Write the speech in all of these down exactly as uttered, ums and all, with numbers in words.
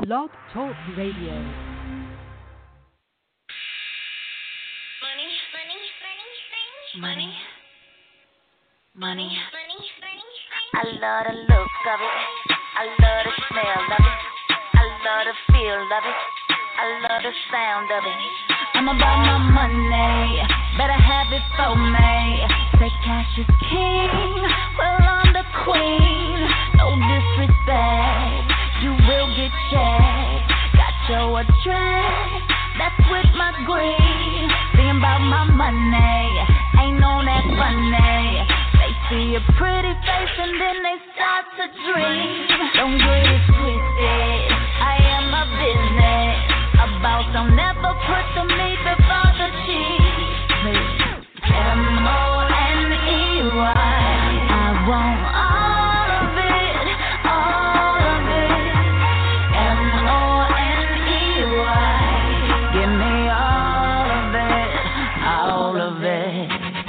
Blog Talk Radio. Money, money, I love the look of it. I love the smell of it. I love the feel of it. I love the sound of it. I'm about my money, better have it for me. Say cash is king, well I'm the queen. No disrespect, you will get checked. Got your address, that's with my green. Thinking about my money, ain't on that funny. They see a pretty face and then they start to dream. Don't get it twisted, I am a business. A boss, don't never put the meat before the cheese. M O N E Y. I want all of it, all of it. M O N E Y. Give me all of it, all of it.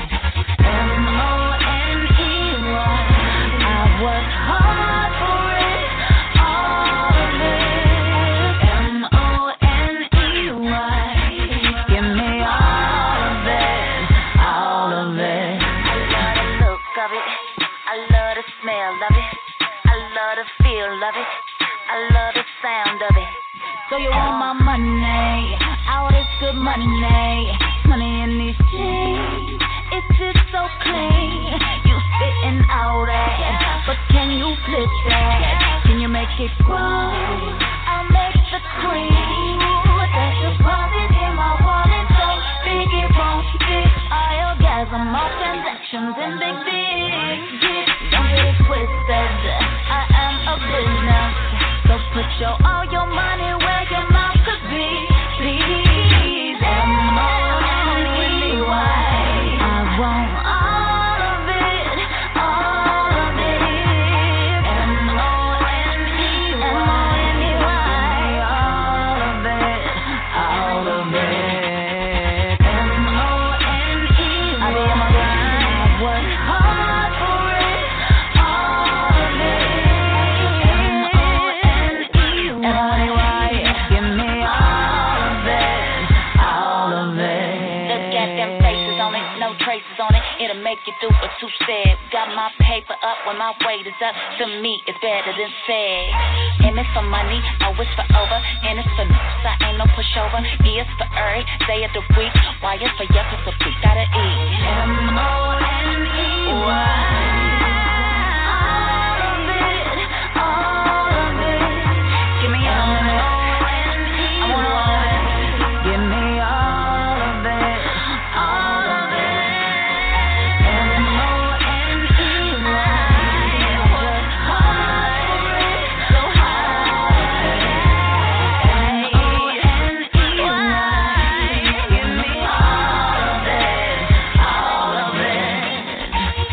M O N E Y. I work hard for it, all of it. M O N E Y. Give me all of it, all of it. I love the look of it. I love the smell of it. I love the feel of it. I love the sound of it. So you want my money, all this good money, money in these jeans. It's just so clean. You sitting out at, but can you flip that? Can you make it grow? I'll make the cream. That deposit in my wallet, so big it won't fit. I orgasm all transactions in big big. Don't get it twisted. I am a business, so put your all your money where your mouth could be. Please, M O N E Y. I want all of it, all of it. M O N E Y. All of it, all of it. M O N E Y. I be on my grind. I work hard for it, all of it. M O N E Y. Give me all of it, all of it. Look at them faces on it, no traces on it. It'll make you do a two-step. Got my paper up when my weight is up. To me, it's better than said. M is for money, O is for over, N is for news. I ain't no pushover. E is for every day of the week. Y is for yuck, cause we gotta eat. M O N E Y. All of it, all of it. Give me all of it. I want all of it. Give me all of it, all of it. M O N E Y. Work hard for it, so hard. M O N E Y. Give me all of it, all of it.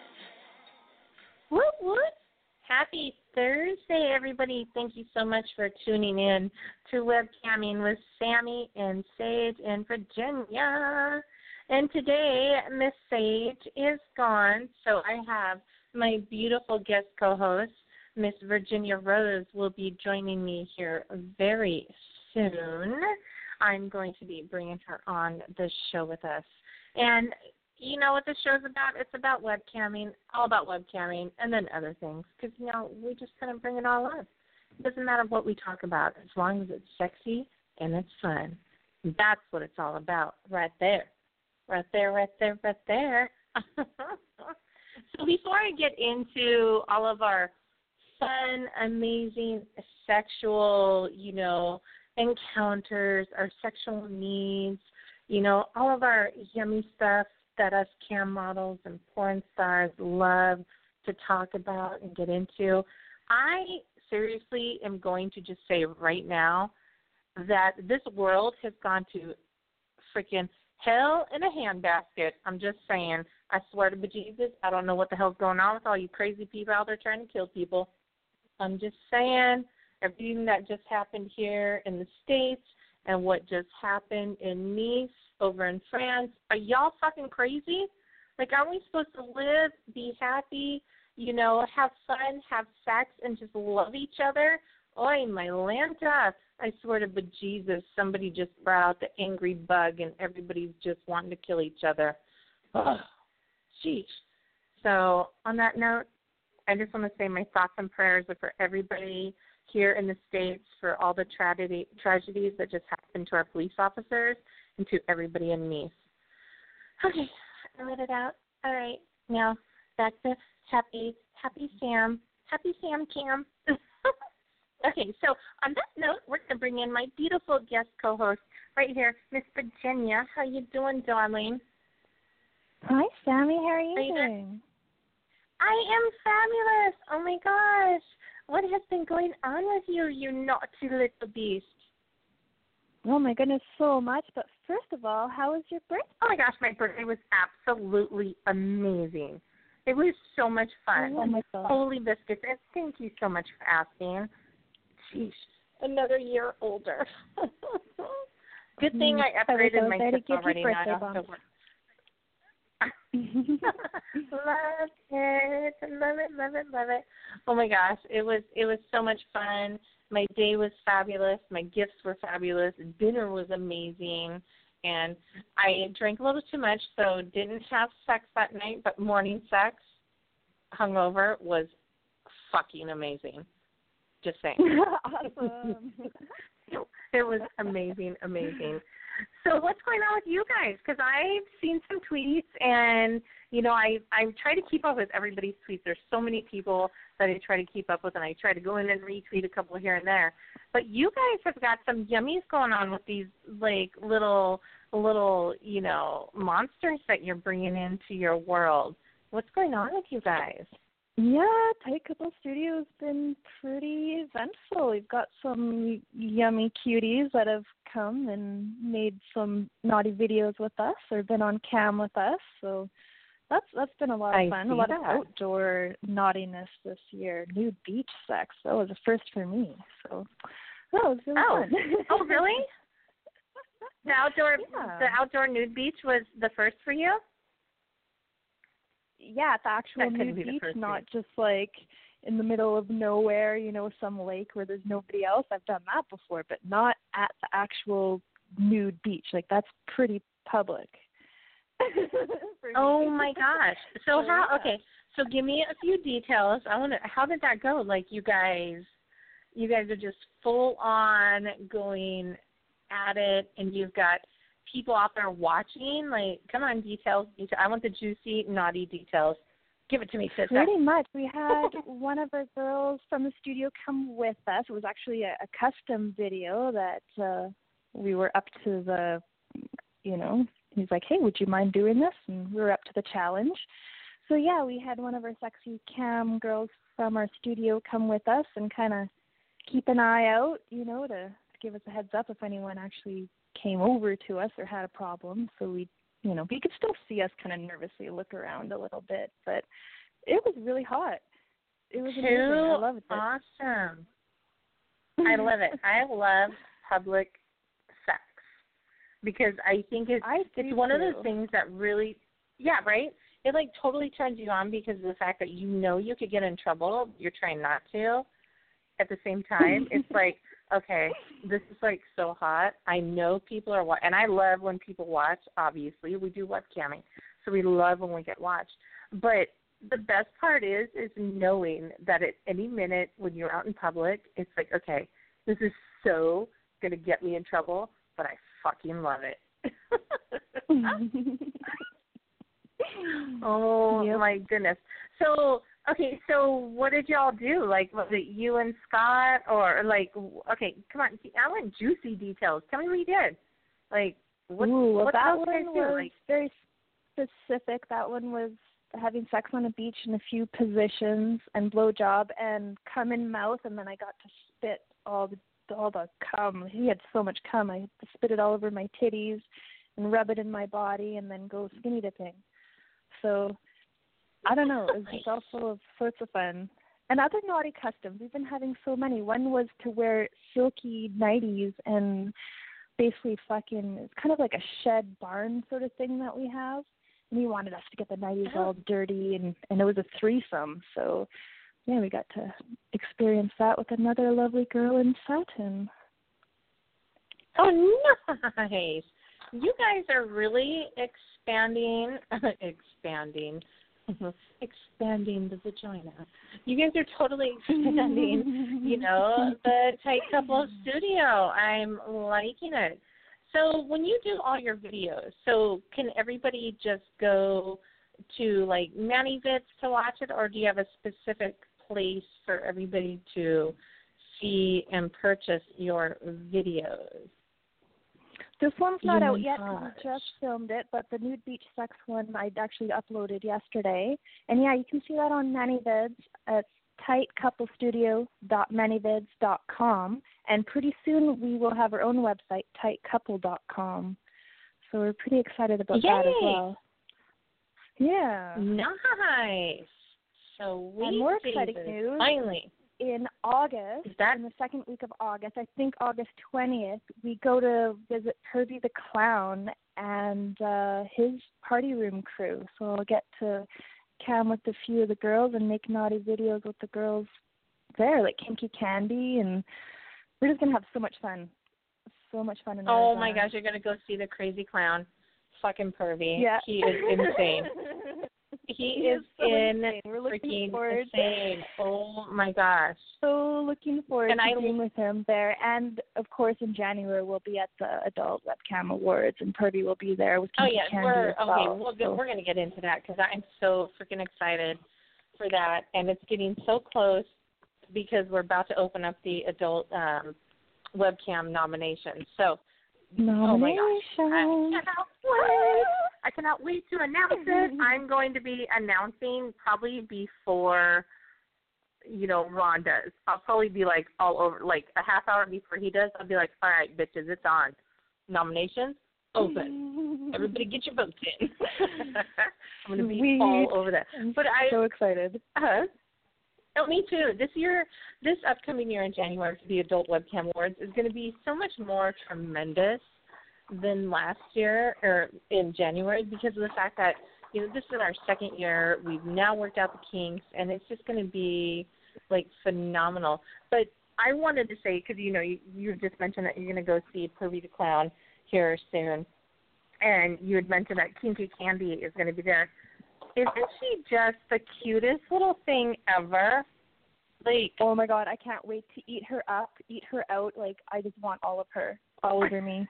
What, what? Happy Thursday, everybody. Thank you so much for tuning in to Webcamming with Sammy and Sage in Virginia. And today, Miss Sage is gone, so I have my beautiful guest co-host, Miss Virginia Rose, will be joining me here very soon. I'm going to be bringing her on the show with us. And you know what the show's about? It's about webcamming, all about webcamming, and then other things. Because, you know, we just kind of bring it all up. It doesn't matter what we talk about as long as it's sexy and it's fun. That's what it's all about right there. Right there, right there, right there. So before I get into all of our fun, amazing, sexual, you know, encounters, our sexual needs, you know, all of our yummy stuff that us cam models and porn stars love to talk about and get into, I seriously am going to just say right now that this world has gone to freaking hell in a handbasket. I'm just saying. I swear to bejesus, I don't know what the hell's going on with all you crazy people out there trying to kill people. I'm just saying everything that just happened here in the States and what just happened in Nice over in France. Are y'all fucking crazy? Like, aren't we supposed to live, be happy, you know, have fun, have sex, and just love each other? Oi, my Lanta. I swear to bejesus, somebody just brought out the angry bug and everybody's just wanting to kill each other. Oh, jeez. So on that note, I just want to say my thoughts and prayers are for everybody here in the States, for all the tragedy, tragedies that just happened to our police officers and to everybody in Nice. Okay, I let it out. All right, now back to Happy, Happy Sam. Happy Sam Cam. Okay, so on that note, we're going to bring in my beautiful guest co-host right here, Miss Virginia. How you doing, darling? Hi, Sammy. How are you, are you doing? Doing? I am fabulous. Oh, my gosh. What has been going on with you, you naughty little beast? Oh, my goodness, so much. But first of all, how was your birthday? Oh, my gosh, my birthday was absolutely amazing. It was so much fun. Oh, my God. Holy biscuits. And thank you so much for asking. Jeez, another year older. Good thing I upgraded my tips already. Now I have to work. Love it, love it, love it, love it. Oh my gosh, it was it was so much fun. My day was fabulous. My gifts were fabulous. Dinner was amazing, and I drank a little too much, so didn't have sex that night. But morning sex, hungover, was fucking amazing. Just saying. Awesome. It was amazing, amazing. So what's going on with you guys? Because I've seen some tweets, and, you know, I, I try to keep up with everybody's tweets. There's so many people that I try to keep up with, and I try to go in and retweet a couple here and there. But you guys have got some yummies going on with these, like, little, little, you know, monsters that you're bringing into your world. What's going on with you guys? Yeah, Tight Couple Studio has been pretty eventful. We've got some yummy cuties that have come and made some naughty videos with us or been on cam with us. So that's that's been a lot of I fun. see A lot that. of outdoor naughtiness this year. Nude beach sex. That was a first for me. So that was really oh. fun. Oh, really? The outdoor yeah. the outdoor nude beach was the first for you? Yeah, the actual nude be beach, not week. just like in the middle of nowhere, you know, some lake where there's nobody else. I've done that before, but not at the actual nude beach. Like, that's pretty public. Oh my gosh. So so, how yeah. okay, so give me a few details. I want to how did that go? Like, you guys you guys are just full on going at it, and you've got people out there watching. Like, come on, details. details. I want the juicy, naughty details. Give it to me, sister. Pretty much. We had one of our girls from the studio come with us. It was actually a, a custom video that uh, we were up to the, you know, he's like, hey, would you mind doing this? And we were up to the challenge. So, yeah, we had one of our sexy cam girls from our studio come with us and kind of keep an eye out, you know, to, to give us a heads up if anyone actually came over to us or had a problem. So we, you know, you could still see us kind of nervously look around a little bit, but it was really hot. It was amazing. I loved it. Awesome. I love it. I love public sex because I think it's, I it's one too. of those things that really, yeah, right? It, like, totally turns you on because of the fact that you know you could get in trouble. You're trying not to. At the same time, it's like, okay, this is, like, so hot. I know people are watching, and I love when people watch, obviously. We do webcamming, so we love when we get watched. But the best part is, is knowing that at any minute when you're out in public, it's like, okay, this is so going to get me in trouble, but I fucking love it. Oh, yep. My goodness. So, okay, so what did y'all do? Like, was it you and Scott, or, like, okay, come on, I want juicy details. Tell me what you did. Like, what, Ooh, well, what that else one did you was do? Like, very specific. That one was having sex on a beach in a few positions and blowjob and cum in mouth, and then I got to spit all the all the cum. He had so much cum. I had to spit it all over my titties and rub it in my body and then go skinny dipping. So, I don't know. It was just all full of sorts of fun. And other naughty customs. We've been having so many. One was to wear silky nighties and basically fucking, it's kind of like a shed barn sort of thing that we have. And he wanted us to get the nighties all dirty, and, and it was a threesome. So yeah, we got to experience that with another lovely girl in satin. Oh, nice. You guys are really expanding, expanding, expanding the vagina. You guys are totally expanding, you know, the Tight Couple Studio. I'm liking it. So when you do all your videos, so can everybody just go to, like, ManyVids to watch it, or do you have a specific place for everybody to see and purchase your videos? This one's not You out yet because montage. we just filmed it, but the Nude Beach Sex one I actually uploaded yesterday. And, yeah, you can see that on ManyVids. It's tight couple studio dot manyvids dot com. And pretty soon we will have our own website, tight couple dot com. So we're pretty excited about Yay! that as well. Yeah. Nice. So we And more exciting news. Finally. In August, Is that- in the second week of August, I think August twentieth, we go to visit Herbie the Clown and uh, his party room crew. So I'll get to cam with a few of the girls and make naughty videos with the girls there, like Kinky Candy, and we're just going to have so much fun. So much fun in Oh, Arizona. my gosh, you're going to go see the crazy clown. Fucking pervy. Yeah. He is insane. He, He is, is so in insane. We're looking freaking forward. insane. Oh, my gosh. So looking forward And to I- being with him there. And, of course, in January, we'll be at the Adult Webcam Awards, and Purdy will be there with Oh, Kinky yeah, Candy we're, as okay, well. we'll, So- we're going to get into that because I'm so freaking excited for that. And it's getting so close because we're about to open up the adult um, webcam nominations. So, oh, my gosh. I cannot wait. I cannot wait to announce it. I'm going to be announcing probably before, you know, Ron does. I'll probably be like all over, like a half hour before he does. I'll be like, all right, bitches, it's on. Nominations open. Everybody get your votes in. I'm going to be Sweet. all over that. I'm But I, so excited. uh, oh, me too. This year, this upcoming year in January for the Adult Webcam Awards is going to be so much more tremendous than last year or in January because of the fact that, you know, this is our second year. We've now worked out the kinks, and it's just going to be, like, phenomenal. But I wanted to say, because, you know, you, you just mentioned that you're going to go see Pervy the Clown here soon, and you had mentioned that Kinky Candy is going to be there. Isn't she just the cutest little thing ever? Like, Oh, my God, I can't wait to eat her up, eat her out. Like, I just want all of her all over me.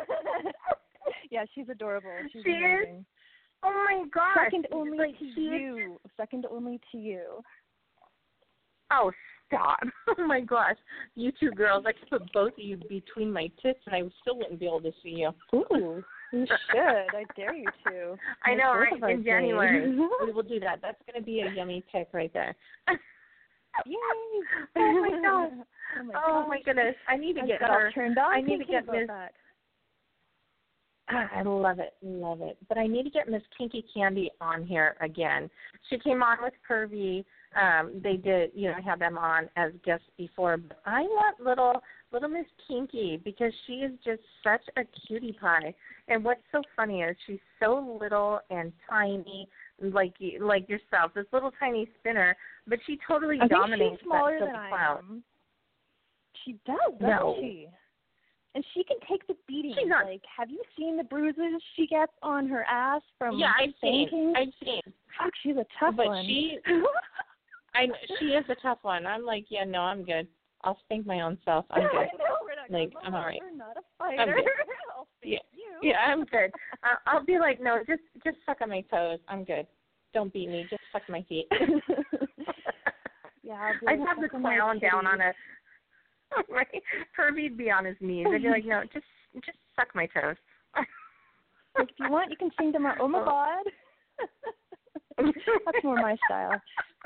Yeah, she's adorable. She's She is? amazing. oh my gosh. Second only like, to she is- you. Second only to you. Oh, stop. Oh my gosh. You two girls, I could put both of you between my tits and I still wouldn't be able to see you. Ooh, you should. I dare you to. I Make know, both right? of our In January. days. We will do that. That's going to be a yummy pick right there. Yay! Oh, my gosh. Oh, my, Oh, my gosh. goodness. I need to I get got all her. turned on I need to thinking get about Miss. that. Ah, I love it, love it. But I need to get Miss Kinky Candy on here again. She came on with Pervy. Um, they did, you know, I had them on as guests before. But I want little little Miss Kinky because she is just such a cutie pie. And what's so funny is she's so little and tiny, like like yourself, this little tiny spinner. But she totally I think dominates she's smaller that than silky I clown. am. She does, doesn't No. she? And she can take the beating. She's not- Like, have you seen the bruises she gets on her ass from Yeah, I've seen. fainting? I've seen. Fuck, she's a tough But one. she, I she is a tough one. I'm like, yeah, no, I'm good. I'll spank my own self. I'm I good. know, we're not Like, gonna I'm all right. We're not a I'm fighter. good. I'll Yeah. spank you. Yeah, I'm good. Uh, I'll be like, no, just just suck on my toes. I'm good. Don't beat me. Just suck my feet. Yeah, I'll be I'd like, have the suck on my clown down on titties. a. Right, Herbie'd be on his knees. I'd be like, no, just just suck my toes. If you want, you can sing to my Oh my God. That's more my style.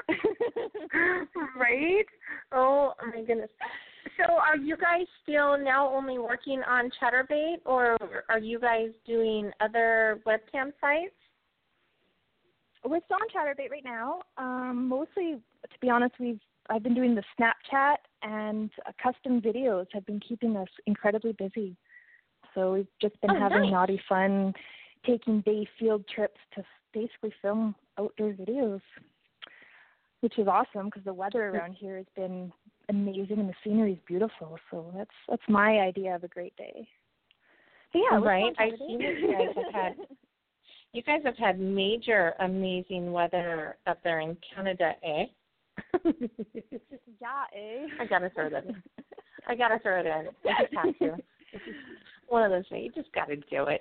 Right? Oh my goodness. So are you guys still now only working on Chatterbait, or are you guys doing other webcam sites? We're still on Chatterbait right now. Um, mostly, to be honest, we've I've been doing the Snapchat and uh, custom videos have been keeping us incredibly busy. So we've just been Oh, having nice. naughty fun, taking day field trips to basically film outdoor videos. which is awesome because the weather around here has been amazing and the scenery is beautiful. So that's that's my idea of a great day. But yeah, right. I've seen that you guys have had you guys have had major amazing weather up there in Canada, eh? yeah, eh? I gotta throw that in. I gotta throw it in. I just have to. It's just one of those things. You just gotta do it.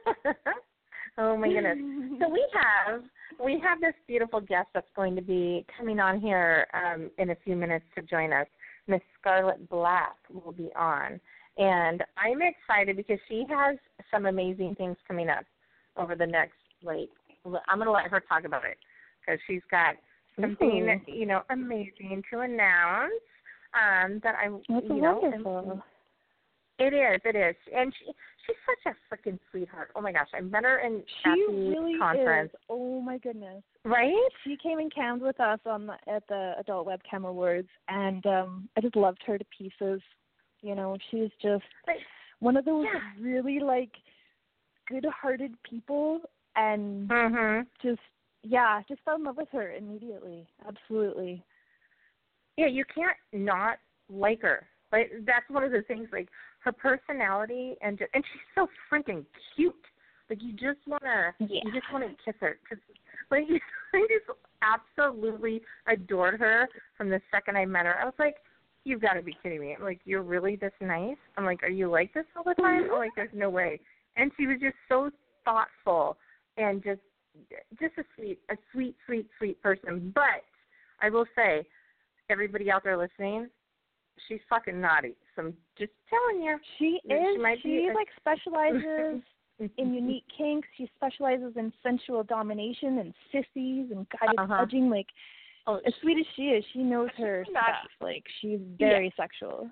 Oh my goodness. So we have we have this beautiful guest that's going to be coming on here um, in a few minutes to join us. Miss Scarlett Black will be on. And I'm excited because she has some amazing things coming up over the next, like, I'm going to let her talk about it because she's got something, Ooh. you know, amazing to announce um, that I, That's you know. wonderful. It is, it is. And she she's such a freaking sweetheart. Oh, my gosh. I met her in she at the really conference. Is. Oh, my goodness. Right? She came and cammed with us on the, at the Adult Webcam Awards, and um, I just loved her to pieces. You know, she's just one of those yeah. really, like, good-hearted people, and mm-hmm. just, yeah, just fell in love with her immediately. Absolutely. Yeah, you can't not like her. Like, that's one of the things, like, her personality, and just, and she's so freaking cute. Like, you just want to, yeah. you just want to kiss her. Cause, like, I just absolutely adored her from the second I met her. I was like, you've got to be kidding me. I'm like, you're really this nice? I'm like, are you like this all the time? I'm like, there's no way. And she was just so thoughtful and just just a sweet, a sweet, sweet, sweet person. But I will say, everybody out there listening, she's fucking naughty. So I'm just telling you. She is. She, she a, like specializes in unique kinks. She specializes in sensual domination and sissies and guided uh-huh. touching. Like, Oh, as sweet as she is, she knows her not, stuff. Like, she's very yeah. sexual.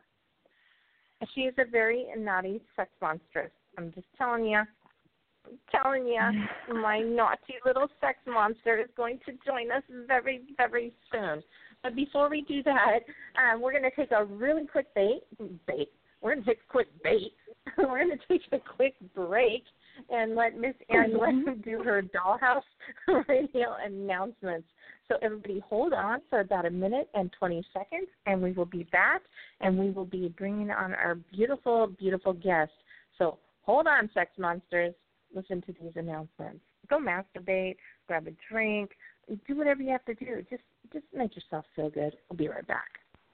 She's a very naughty sex monstrous. I'm just telling you. I'm telling you, my naughty little sex monster is going to join us very, very soon. But before we do that, um, we're going to take a really quick bait. Bait. We're going to take a quick bait. We're going to take a quick break and let Miss Angela do her Dollhouse Radio announcements. So everybody hold on for about a minute and twenty seconds, and we will be back, and we will be bringing on our beautiful, beautiful guest. So hold on, sex monsters. Listen to these announcements. Go masturbate, grab a drink, do whatever you have to do. Just, just make yourself feel good. We'll be right back.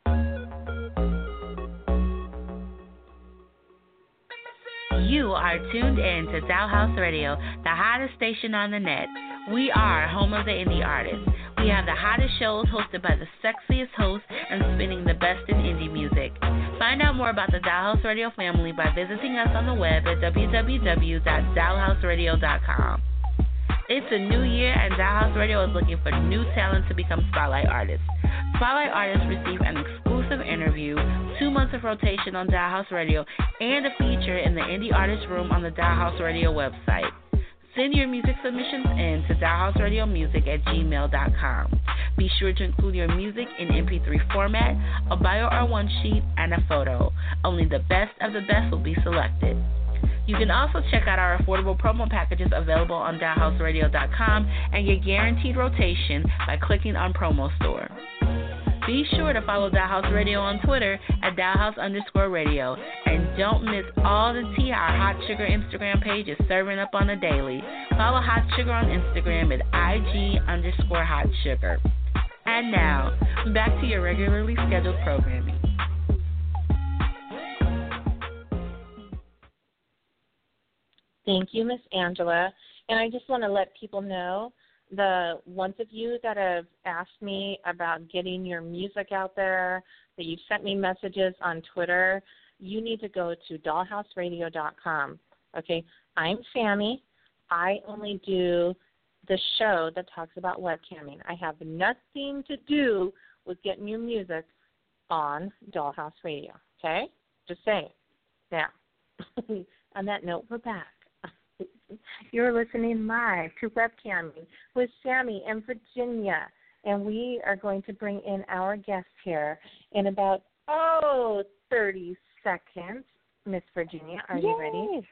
You are tuned in to Dollhouse Radio, the hottest station on the net. We are home of the indie artists. We have the hottest shows hosted by the sexiest hosts and spinning the best in indie music. Find out more about the Dollhouse Radio family by visiting us on the web at w w w dot dollhouse radio dot com. It's a new year, and Dollhouse Radio is looking for new talent to become Spotlight artists. Spotlight artists receive an exclusive interview, two months of rotation on Dollhouse Radio, and a feature in the Indie Artist Room on the Dollhouse Radio website. Send your music submissions in to dollhouse radio music at gmail dot com. Be sure to include your music in M P three format, a bio R one sheet, and a photo. Only the best of the best will be selected. You can also check out our affordable promo packages available on dollhouse radio dot com and get guaranteed rotation by clicking on Promo Store. Be sure to follow Dollhouse Radio on Twitter at Dollhouse underscore radio. And don't miss all the tea our Hot Sugar Instagram page is serving up on the daily. Follow Hot Sugar on Instagram at I G underscore Hot Sugar. And now, back to your regularly scheduled programming. Thank you, Miss Angela. And I just want to let people know, the ones of you that have asked me about getting your music out there, that you've sent me messages on Twitter, you need to go to dollhouse radio dot com. Okay, I'm Sammy. I only do the show that talks about webcamming. I have nothing to do with getting your music on Dollhouse Radio. Okay, just saying. Now, on that note, we're back. You're listening live to Webcamming with Sammy and Virginia, and we are going to bring in our guest here in about, oh, thirty seconds. Miss Virginia, are Yay. you ready?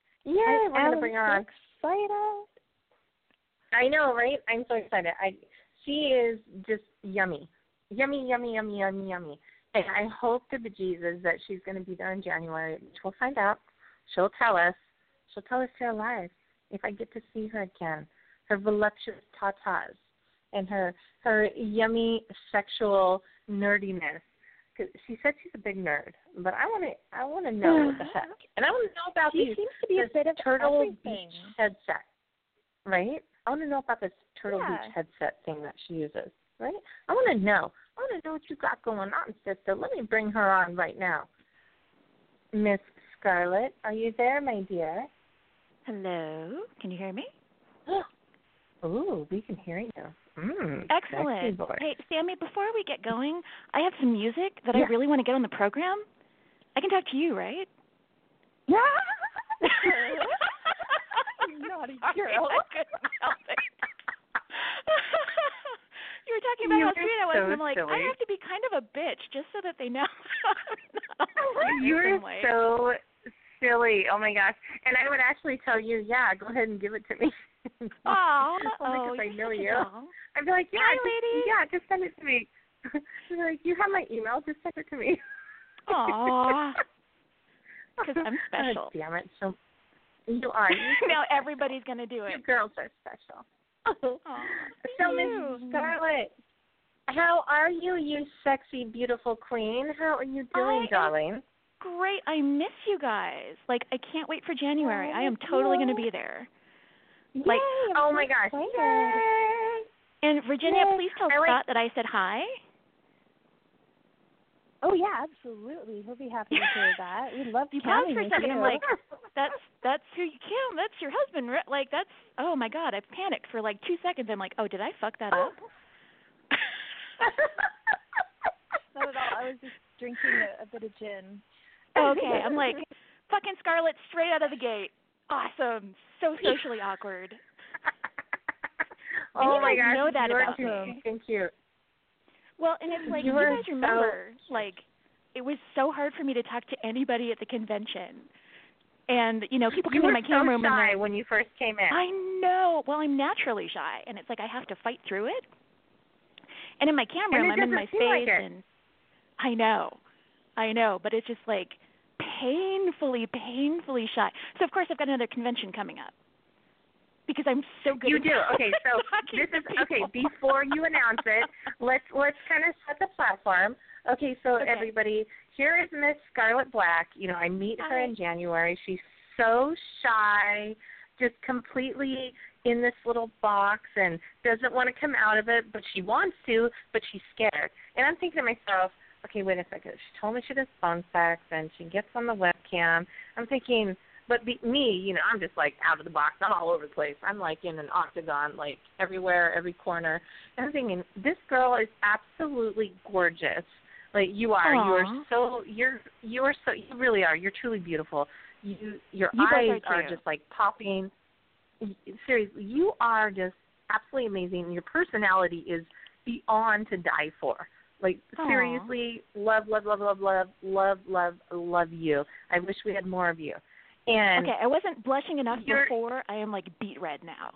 Yeah, we're going to bring her on. Excited. I know, right? I'm so excited. I she is just yummy. Yummy, yummy, yummy, yummy, yummy. And I hope to bejesus that she's going to be there in January, which we'll find out. She'll tell us. She'll tell us here live if I get to see her again. Her voluptuous tatas and her her yummy sexual nerdiness. Cause she said she's a big nerd, but I want to I want to know what the heck, and I want to know about she these, seems to be a bit of Turtle everything. Beach headset, right? I want to know about this Turtle yeah. Beach headset thing that she uses, right? I want to know. I want to know what you got going on, sister. Let me bring her on right now. Miss Scarlett, are you there, my dear? Hello. Can you hear me? Ooh, we can hear you. Mm, Excellent. Hey, Sammy, before we get going, I have some music that yeah. I really want to get on the program. I can talk to you, right? Yeah. You naughty girl. I couldn't help it. You were talking about You're how sweet I was, so and I'm like, silly. I have to be kind of a bitch just so that they know. You're so silly. Oh, my gosh. And I would actually tell you, yeah, go ahead and give it to me. Aw. Only oh, because I know you. Doll. I'd be like, yeah, Hi, just, lady. yeah, just send it to me. She's like, you have my email, just send it to me. Aw. Because I'm special. Oh, damn it. So you are. Now everybody's going to do it. You girls are special. Aw, so, you. Miss Scarlett, how are you, you sexy, beautiful queen? How are you doing, I darling? Great. I miss you guys. Like, I can't wait for January. I am totally going to be there. Like, Yay, oh so my gosh. excited. Yay. And Virginia, Yay. please tell I like- Scott that I said hi. Oh yeah, absolutely. He'll be happy to hear that. We love You paused Cammy for a with second. you. I'm like, that's that's who you Kim. That's your husband. right? Like, that's, oh my God. I panicked for like two seconds. I'm like, oh, did I fuck that up? Not at all. I was just drinking a, a bit of gin. Okay. I'm like, fucking Scarlett straight out of the gate. Awesome. So socially awkward. Oh you my guys gosh, know that you are about too me. Thank you. Well, and it's like, You you, were guys so remember, like, it was so hard for me to talk to anybody at the convention. And, you know, people You come were in my camera room so shy and when you first came in. I know. Well, I'm naturally shy, and it's like I have to fight through it. And in my camera room, And it I'm in my doesn't seem like face, it. and I know. I know, but it's just like painfully, painfully shy. So, of course, I've got another convention coming up. Because I'm so good You at do. Okay, so talking this to is okay, people. before you announce it, let's let's kind of set the platform. Okay, so Okay. everybody, here is Miss Scarlett Black. You know, I meet her Hi. in January. She's so shy, just completely in this little box and doesn't want to come out of it, but she wants to, but she's scared. And I'm thinking to myself, okay, wait a second. She told me she does phone sex and she gets on the webcam. I'm thinking, but be, me, you know, I'm just like out of the box. I'm all over the place. I'm like in an octagon, like everywhere, every corner. And I'm thinking, this girl is absolutely gorgeous. Like you are. Aww. You are so. You're. You are so. You really are. You're truly beautiful. You. Your You guys eyes are are too. just like popping. Seriously, you are just absolutely amazing. Your personality is beyond to die for. Like, Aww. seriously, love, love, love, love, love, love, love, love you. I wish we had more of you. And Okay, I wasn't blushing enough you're- before. I am like beet red now.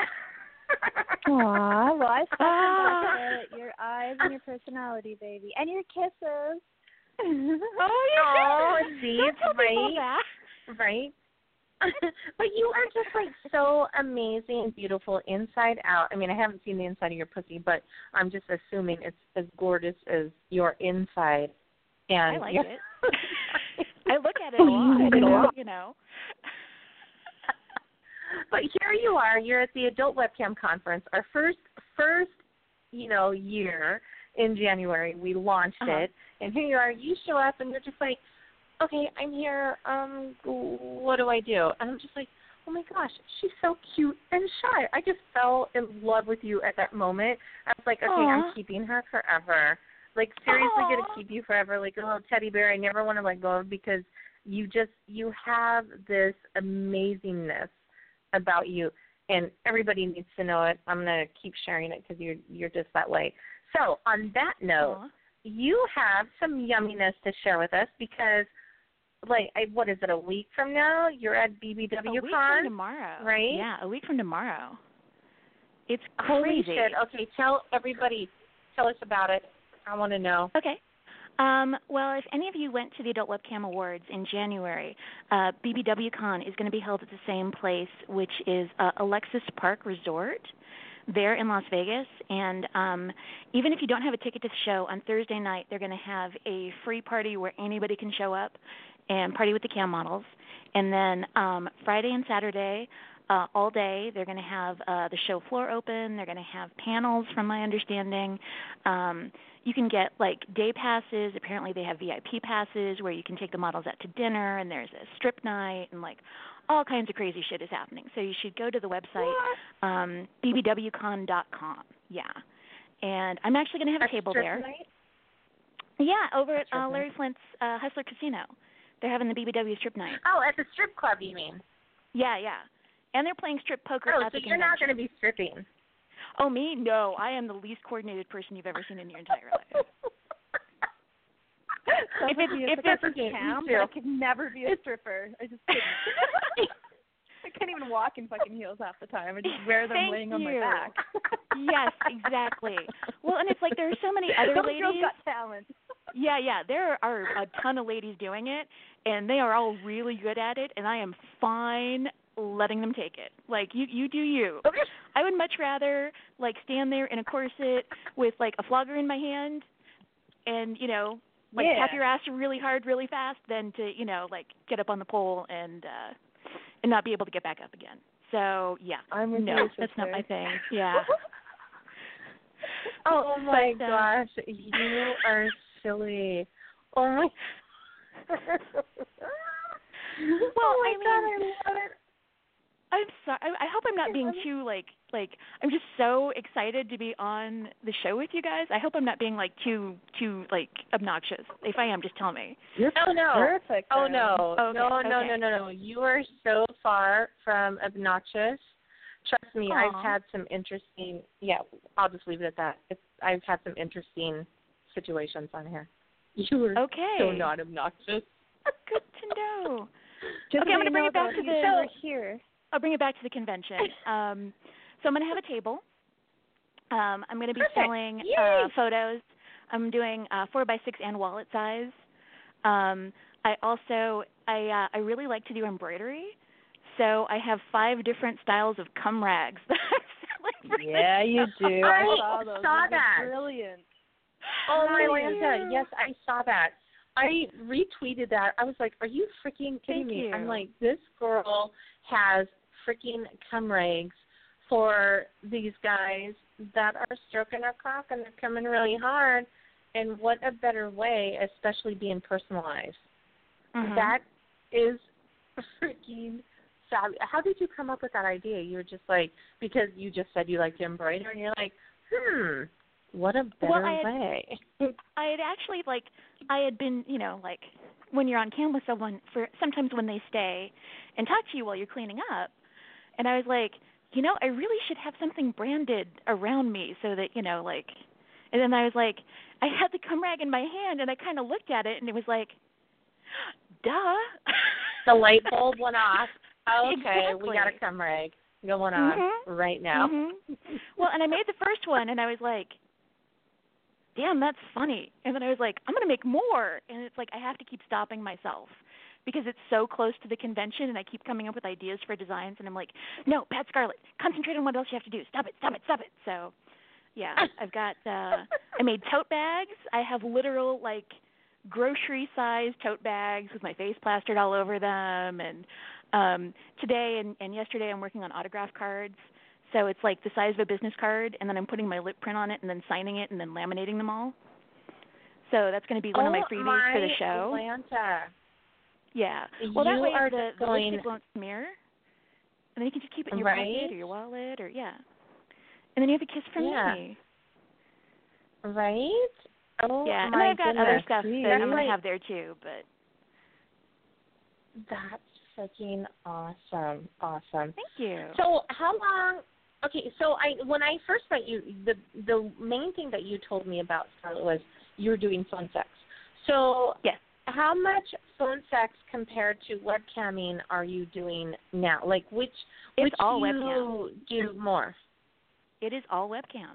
Aw, well, I second Ah. that, Scarlett. Your eyes and your personality, baby, and your kisses. Oh, yeah. Oh, see, Don't tell people right? that. Right? But you are just like so amazing, beautiful inside out. I mean, I haven't seen the inside of your pussy, but I'm just assuming it's as gorgeous as your inside. And I like yeah. it. I look at it a lot, A lot. you know. But here you are. You're at the Adult Webcam Conference. Our first, first, you know, year in January, we launched Uh-huh. it, and here you are. You show up, and you're just like, okay, I'm here. Um, what do I do? And I'm just like, oh my gosh, she's so cute and shy. I just fell in love with you at that moment. I was like, okay, Aw. I'm keeping her forever. Like, seriously, Aw. going to keep you forever. Like a little teddy bear I never want to let go of, because you just, you have this amazingness about you, and everybody needs to know it. I'm going to keep sharing it because you're, you're just that way. So on that note, Aw. you have some yumminess to share with us, because, like, I, what is it, a week from now? You're at B B W A week Con, from tomorrow. right? Yeah, a week from tomorrow. It's Holy crazy. shit. Okay, tell everybody, tell us about it. I want to know. Okay. Um, well, if any of you went to the Adult Webcam Awards in January, uh, B B W Con is going to be held at the same place, which is uh, Alexis Park Resort there in Las Vegas. And um, even if you don't have a ticket to the show, on Thursday night they're going to have a free party where anybody can show up and party with the cam models. And then um, Friday and Saturday, uh, all day, they're going to have uh, the show floor open. They're going to have panels, from my understanding. Um, you can get, like, day passes. Apparently they have V I P passes where you can take the models out to dinner, and there's a strip night, and, like, all kinds of crazy shit is happening. So you should go to the website, um, b b w con dot com. Yeah. And I'm actually going to have a, a table there. Night? Yeah, over at uh, Larry Flint's uh, Hustler Casino. They're having the B B W strip night. Oh, at the strip club, you mean? Yeah, yeah. And they're playing strip poker oh, at so the you're convention. not going to be stripping. Oh, me? No, I am the least coordinated person you've ever seen in your entire life. if it's, if it's it's okay, Cam, but I could never be a stripper. I just couldn't. I can't even walk in fucking heels half the time. I just wear them Thank laying you. on my back. Yes, exactly. Well, and it's like there are so many other Those ladies. girls got talent. Yeah, yeah. There are a ton of ladies doing it, and they are all really good at it, and I am fine letting them take it. Like, you you do you. Okay. I would much rather, like, stand there in a corset with, like, a flogger in my hand and, you know, like, yeah. tap your ass really hard, really fast than to, you know, like, get up on the pole and uh, and not be able to get back up again. So, yeah. I'm with no, you, that's not sister. my thing. Yeah. Oh, my but, uh, gosh. You are silly. Oh, my Well, oh my I mean, God, I love it. I'm sorry. I, I hope I'm not being too, like, like, I'm just so excited to be on the show with you guys. I hope I'm not being, like, too, too, like, obnoxious. If I am, just tell me. You're oh, no. perfect. Oh, though. no. Okay, no, no, okay. no, no, no. You are so far from obnoxious. Trust me, Aww. I've had some interesting, yeah, I'll just leave it at that. It's, I've had some interesting situations on here. You are Okay. so not obnoxious. Good to know. Just Okay, so I'm going to you bring know, it back though, to you the. were here. I'll bring it back to the convention. Um, so I'm going to have a table. Um, I'm going to be Perfect. selling Yay. uh, photos. I'm doing uh, four by six and wallet size. Um, I also I uh, I really like to do embroidery, so I have five different styles of cum rags. that I'm selling for Yeah, you do. I, I saw those. saw Those that. were brilliant. Oh, my Thank Lanta. you. Yes, I saw that. I retweeted that. I was like, are you freaking kidding Thank me? you. I'm like, this girl has freaking cum rags for these guys that are stroking our cock and they're coming really hard. And what a better way, especially being personalized. Mhm. That is freaking fabulous. How did you come up with that idea? You were just like, because you just said you like to embroider, and you're like, hmm, what a better Well, I had- way. I had actually, like, I had been, you know, like, when you're on cam with someone, for sometimes when they stay and talk to you while you're cleaning up, and I was like, you know, I really should have something branded around me so that, you know, like, and then I was like, I had the cum rag in my hand, and I kind of looked at it, and it was like, duh. The light bulb went off. Oh, okay, Exactly. we got a cum rag going on Mhm. right now. Mhm. Well, and I made the first one, and I was like, damn, that's funny. And then I was like, I'm going to make more. And it's like I have to keep stopping myself because it's so close to the convention, and I keep coming up with ideas for designs, and I'm like, no, Pat Scarlett, concentrate on what else you have to do. Stop it, stop it, stop it. So, yeah, I've got, uh, I made tote bags. I have literal, like, grocery-sized tote bags with my face plastered all over them. And um, today and, and yesterday I'm working on autograph cards. So it's like the size of a business card, and then I'm putting my lip print on it and then signing it and then laminating them all. So that's going to be one oh, of my freebies my for the show. Atlanta. Yeah. Well, that You way are the, the going- lipstick won't smear. And then you can just keep it in your Right. pocket or your wallet or, yeah. And then you have a kiss from Yeah. me. Right? Oh, Yeah. And my then I've got goodness. other stuff Sweet. that I'm going Like- to have there too. But That's freaking awesome. Awesome. thank you. So how long? Okay, so I when I first met you, the the main thing that you told me about Scarlett was you were doing phone sex. So Yes. how much phone sex compared to webcamming are you doing now? Like which It's which all do you webcam. do more? It is all webcam.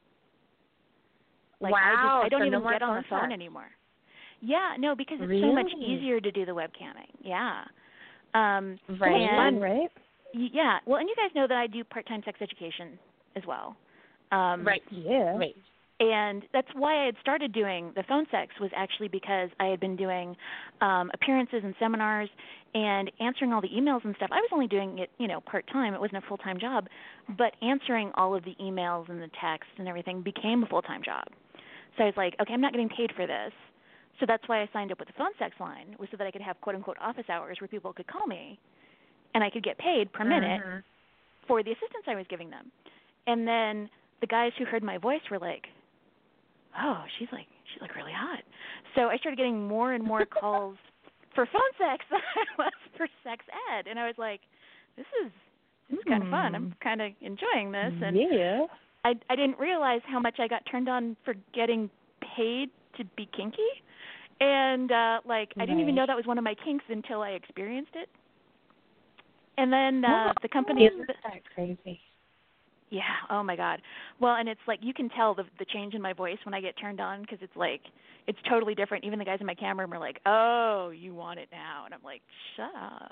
Like wow. I just I don't so even no get on the phone contact. anymore. Yeah, no, because it's really? so much easier to do the webcamming. Yeah. Um, right. And, fun, right? Yeah. Well, and you guys know that I do part-time sex education as well. Um, right. Yeah. Right. And that's why I had started doing the phone sex was actually because I had been doing um, appearances and seminars and answering all the emails and stuff. I was only doing it, you know, part-time. It wasn't a full-time job. But answering all of the emails and the texts and everything became a full-time job. So I was like, okay, I'm not getting paid for this. So that's why I signed up with the phone sex line, was so that I could have quote-unquote office hours where people could call me and I could get paid per minute mm-hmm. for the assistance I was giving them. And then the guys who heard my voice were like, oh, she's like she's like really hot. So I started getting more and more calls for phone sex than I was for sex ed. And I was like, this is this is kind of fun. I'm kind of enjoying this. And yeah. I I didn't realize how much I got turned on for getting paid to be kinky. And uh like I didn't even know that was one of my kinks until I experienced it. And then uh the company Isn't that crazy? Yeah. Oh my God. Well, and it's like you can tell the the change in my voice when I get turned on because it's like it's totally different. Even the guys in my camera room are like, "Oh, you want it now?" And I'm like, "Shut up."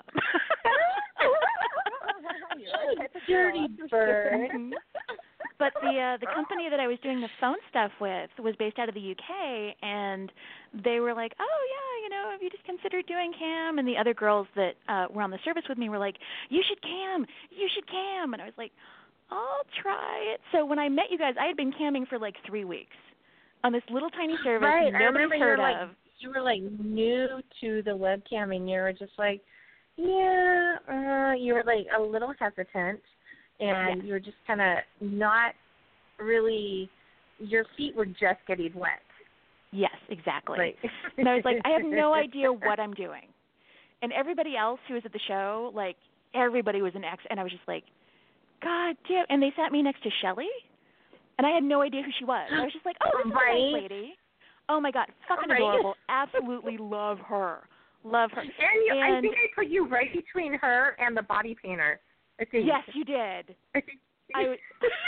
Dirty bird. But the uh, the company that I was doing the phone stuff with was based out of the U K, and they were like, "Oh yeah, you know, have you just considered doing cam?" And the other girls that uh, were on the service with me were like, "You should cam, you should cam," and I was like, I'll try it. So when I met you guys, I had been camming for like three weeks on this little tiny service right. nobody's I heard you were, of. like, you were like new to the webcamming. You were just like, yeah, uh, you were like a little hesitant, and yeah. you were just kind of not really, your feet were just getting wet. Yes, exactly. Right. And I was like, I have no idea what I'm doing. And everybody else who was at the show, like, everybody was an ex, and I was just like, God damn. And they sat me next to Shelly, and I had no idea who she was. I was just like, oh, this is right. a nice lady. Oh, my God, fucking right. adorable. Absolutely love her. Love her. And, you, and I think I put you right between her and the body painter. I think. Yes, you did. I think. I was,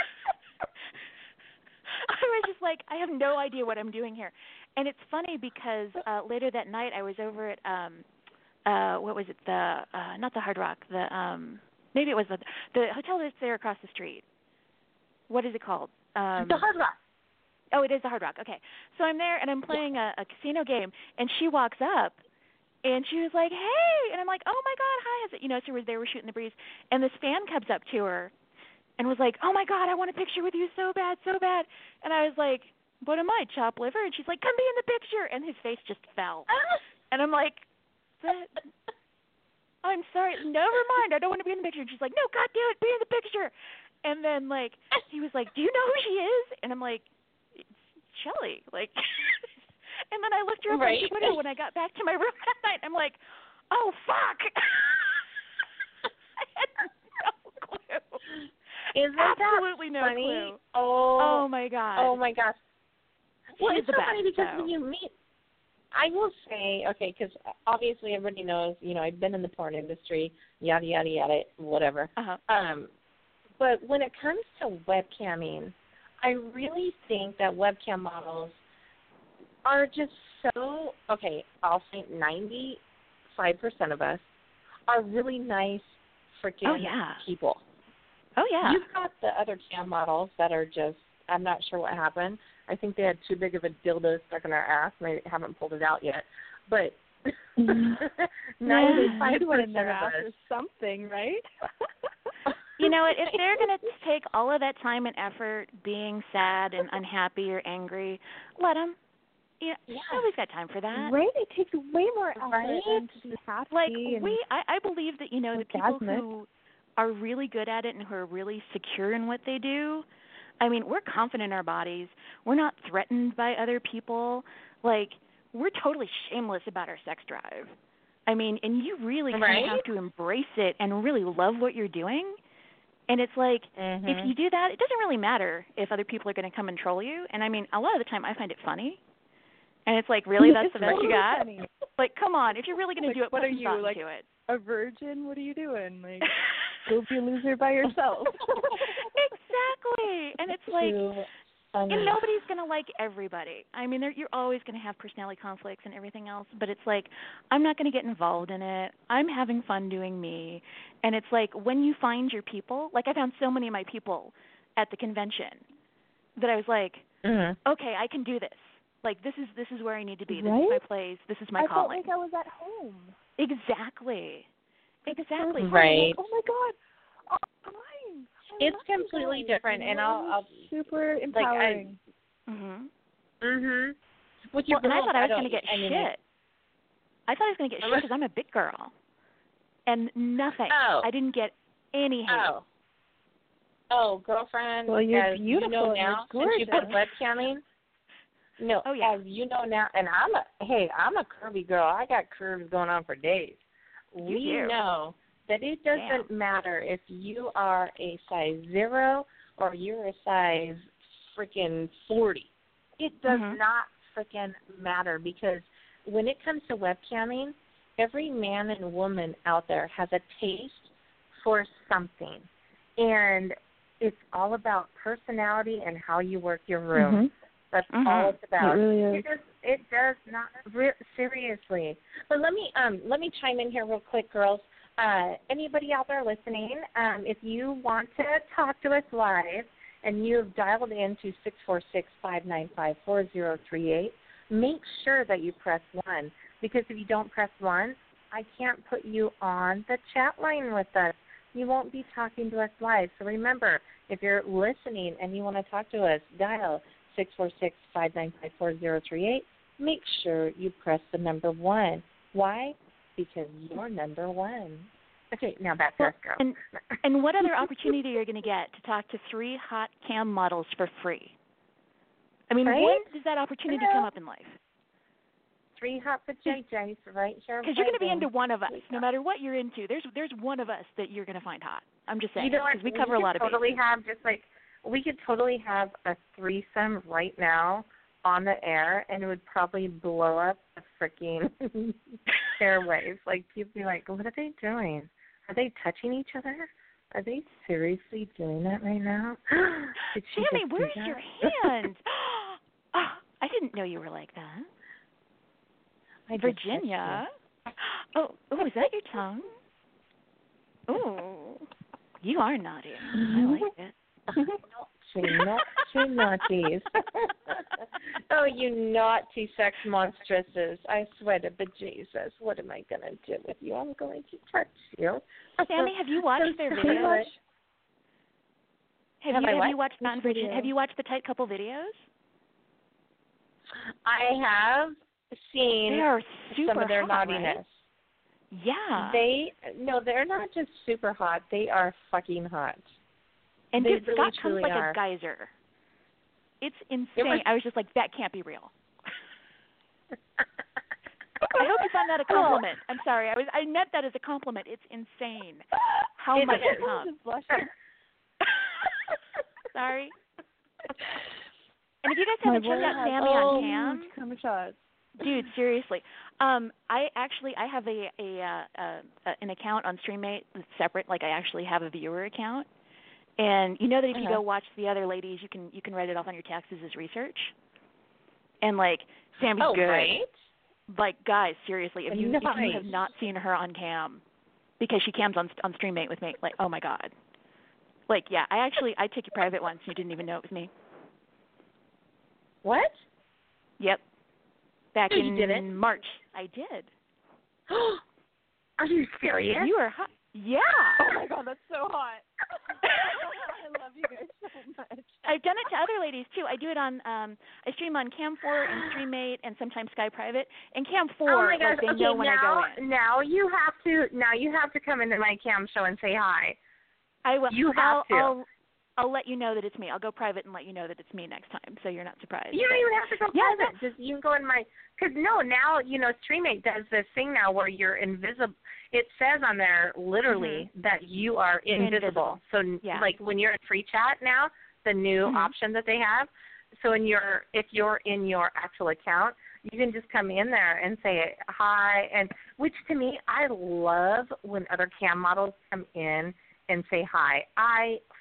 I was just like, I have no idea what I'm doing here. And it's funny because uh, later that night I was over at, um, uh, what was it, the, uh, not the Hard Rock, the, um, maybe it was the, the hotel that's there across the street. What is it called? Um, the Hard Rock. Oh, it is the Hard Rock. Okay. So I'm there, and I'm playing yeah. a, a casino game, and she walks up, and she was like, hey. And I'm like, oh, my God, hi. Is it? You know, so we're there, we're shooting the breeze. And this fan comes up to her and was like, oh, my God, I want a picture with you so bad, so bad. And I was like, what am I, chopped liver? And she's like, come be in the picture. And his face just fell. And I'm like, that, I'm sorry. Never mind. I don't want to be in the picture. And she's like, no, God damn it, be in the picture. And then, like, he was like, do you know who she is? And I'm like, it's Shelly. Like, and then I looked her up right. on Twitter when I got back to my room that night. I'm like, oh, fuck. I had no clue. Isn't Absolutely that no funny? clue. Oh, oh, my God. Oh, my gosh. Well, She's it's the so best, funny because so. when you meet, I will say, okay, because obviously everybody knows, you know, I've been in the porn industry, yada, yada, yada, whatever. Uh-huh. Um, but when it comes to webcamming, I really think that webcam models are just so, okay, I'll say ninety-five percent of us are really nice, freaking oh, yeah. people. Oh, yeah. You've got the other cam models that are just, I'm not sure what happened. I think they had too big of a dildo stuck in their ass, and they haven't pulled it out yet. But ninety-five percent in their of ass us. or something, right? You know what? If they're going to take all of that time and effort being sad and unhappy or angry, let them. Yeah, yeah. nobody's got time for that. Right? It takes way more effort right? than to be happy. Like, and we, I, I believe that, you know, the people orgasmic. who are really good at it and who are really secure in what they do, I mean, we're confident in our bodies. We're not threatened by other people. Like, we're totally shameless about our sex drive. I mean, and you really kind right? of have to embrace it and really love what you're doing. And it's like, mm-hmm. if you do that, it doesn't really matter if other people are going to come and troll you. And, I mean, a lot of the time I find it funny. And it's like, really, that's it's the best really you got? Funny. Like, come on, if you're really going like, to do it, what put are some you, thought like, into it. A virgin? What are you doing? Like, go be a loser by yourself. Exactly. and it's like, funny. and nobody's gonna like everybody. I mean, you're always gonna have personality conflicts and everything else, but it's like, I'm not gonna get involved in it. I'm having fun doing me, and it's like when you find your people. Like I found so many of my people at the convention that I was like, mm-hmm. okay, I can do this. Like this is this is where I need to be. This right? is my place. This is my I calling. felt like I was at home. Exactly. Exactly. Right. Like, oh my God. Oh, fine. It's completely different, and I'll, I'll super empowering. Like I, mhm. Mhm. Well, well, and I thought I was going to get I mean, shit. I thought I was going to get shit because I'm a big girl, and nothing. Oh. I didn't get any hate. Oh. Oh, girlfriend. Well, you're as beautiful. You know now, you're since you've been webcamming. No, oh, yeah. as you know now, and I'm a hey, I'm a curvy girl. I got curves going on for days. You we do. know that it doesn't Damn. matter if you are a size zero or you're a size freaking forty. It does Mhm. not freaking matter, because when it comes to webcamming, every man and woman out there has a taste for something, and it's all about personality and how you work your room. Mm-hmm. That's Mhm. all it's about. It really is. It does, it does not re- seriously. But let me um let me chime in here real quick, girls. Uh, anybody out there listening, um, if you want to talk to us live and you've dialed in to six four six, five nine five, four zero three eight, make sure that you press one, because if you don't press one, I can't put you on the chat line with us. You won't be talking to us live. So remember, if you're listening and you want to talk to us, dial six four six, five nine five, four zero three eight. Make sure you press the number one. Why? Because you're number one. Okay, now back to us, girl. And, and what other opportunity are you going to get to talk to three hot cam models for free? I mean, Right? when does that opportunity Hello. come up in life? Three hot for J J's right here. Because you're going to be waiting. into one of us, no matter what you're into. There's there's one of us that you're going to find hot. I'm just saying, You know what? because we cover we a lot could of totally bases. have just like we could totally have a threesome right now on the air, and it would probably blow up the freaking airwaves. Like people be like, "What are they doing? Are they touching each other? Are they seriously doing that right now?" Did she Sammy, just do where's that? your hand? Oh, I didn't know you were like that. I just Virginia. Oh, oh, is that your tongue? Oh, you are naughty. I like it. Naughty, naughty, naughties. Oh, you naughty sex monstresses. I swear to bejesus, what am I going to do with you? I'm going to touch you. Sammy, have you watched their videos? Have, Have you I have what? you watched Mountain Virgin? video? Have you watched the Tight Couple videos? I have seen They are super some of their hot, naughtiness. right? Yeah. They no, they're not just super hot. They are fucking hot. and they dude, really, Scott comes truly like are. a geyser. It's insane. It was- I was just like, that can't be real. I hope you found that a compliment. I'm sorry. I was I meant that as a compliment. It's insane how It much is. it comes. Sorry. And if you guys haven't checked out Sammy on Cam, Come shots. dude, seriously. Um, I actually I have a a, uh, uh, an account on StreamMate that's separate. Like I actually have a viewer account, and you know that if you Uh-huh. go watch the other ladies, you can you can write it off on your taxes as research. And like Sammy's Oh, good. right. Like guys, seriously, if you if you Nice. have not seen her on Cam, because she cams on on StreamMate with me, like oh my god. Like yeah, I actually I took you private once. You didn't even know it was me. What? Yep. Back No, you in didn't. March, I did. Are you serious? You were hot. Yeah. Oh my god, that's so hot. I love you guys so much. I've done it to other ladies too. I do it on um I stream on Cam four and StreamMate and sometimes Sky Private. And Cam four, Oh my gosh! like they Okay, know when now, I go in. now you have to. Now you have to come into my cam show and say hi. I will. You have I'll, to. I'll I'll let you know that it's me. I'll go private and let you know that it's me next time, so you're not surprised. You don't even have to go Yeah, private. Just you can go in my. Because no, now you know StreamMate does this thing now where you're invisible. It says on there literally Mm-hmm. that you are invisible. Invisible. So Yeah. like when you're in free chat now, the new Mhm. option that they have. So in your if you're in your actual account, you can just come in there and say hi. And which to me, I love when other cam models come in and say hi. I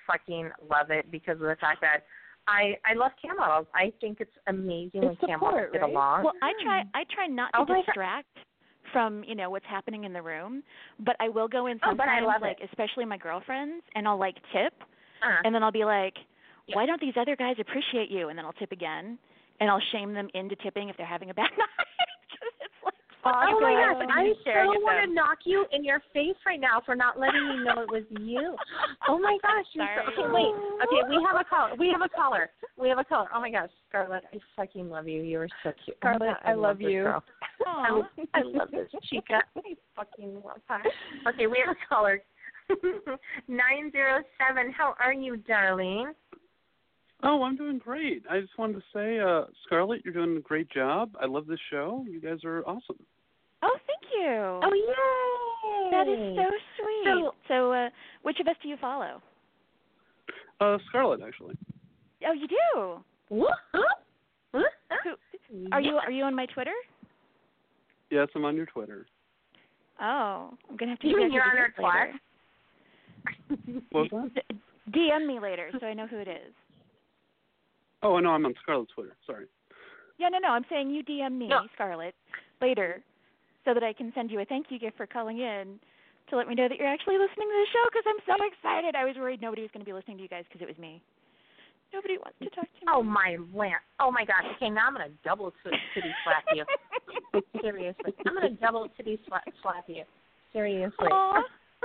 fucking love it because of the fact that I I love cam models. I think it's amazing It's when cam support, models get right? along. Well, I try I try not to Oh my distract from, you know, what's happening in the room, but I will go in Oh, but I sometimes, love like it. especially my girlfriends, and I'll like tip, Uh, and then I'll be like, Yeah. why don't these other guys appreciate you? And then I'll tip again, and I'll shame them into tipping if they're having a bad night. 'Cause it's like, Oh my God, gosh, I'm I staring so at want them. to knock you in your face right now for not letting me know it was you. Oh my gosh, you're so, Sorry. okay, wait. Okay, we have a caller. We have a caller. We have a caller. Oh my gosh, Scarlett, I fucking love you. You are so cute. Oh my Scarlett, God, I love this you. girl. I, Aw. I love this chica. I fucking love her. Okay, we have a caller. nine zero seven, how are you, darling? Oh, I'm doing great. I just wanted to say, uh, Scarlett, you're doing a great job. I love this show. You guys are awesome. Oh, thank you. Oh, yay! That is so sweet. So- So, uh, which of us do you follow? Uh, Scarlett, actually. Oh, you do. Woo-hoo. Woo-hoo. Who, are you are you on my Twitter? Yes, I'm on your Twitter. Oh, I'm gonna have to. You maybe mean you're I on have her to twat? later. What was that? D- D M me later so I know who it is. Oh, no, I'm on Scarlett's Twitter. Sorry. Yeah, no, no. I'm saying you D M me, No. Scarlett, later, so that I can send you a thank you gift for calling in to let me know that you're actually listening to the show. Because I'm so excited. I was worried nobody was going to be listening to you guys because it was me. Nobody wants to talk to me. Oh, my land. Oh, my gosh. Okay, now I'm going to double t- titty slap you. Seriously. I'm going to double titty slap, slap you. Seriously. Aw.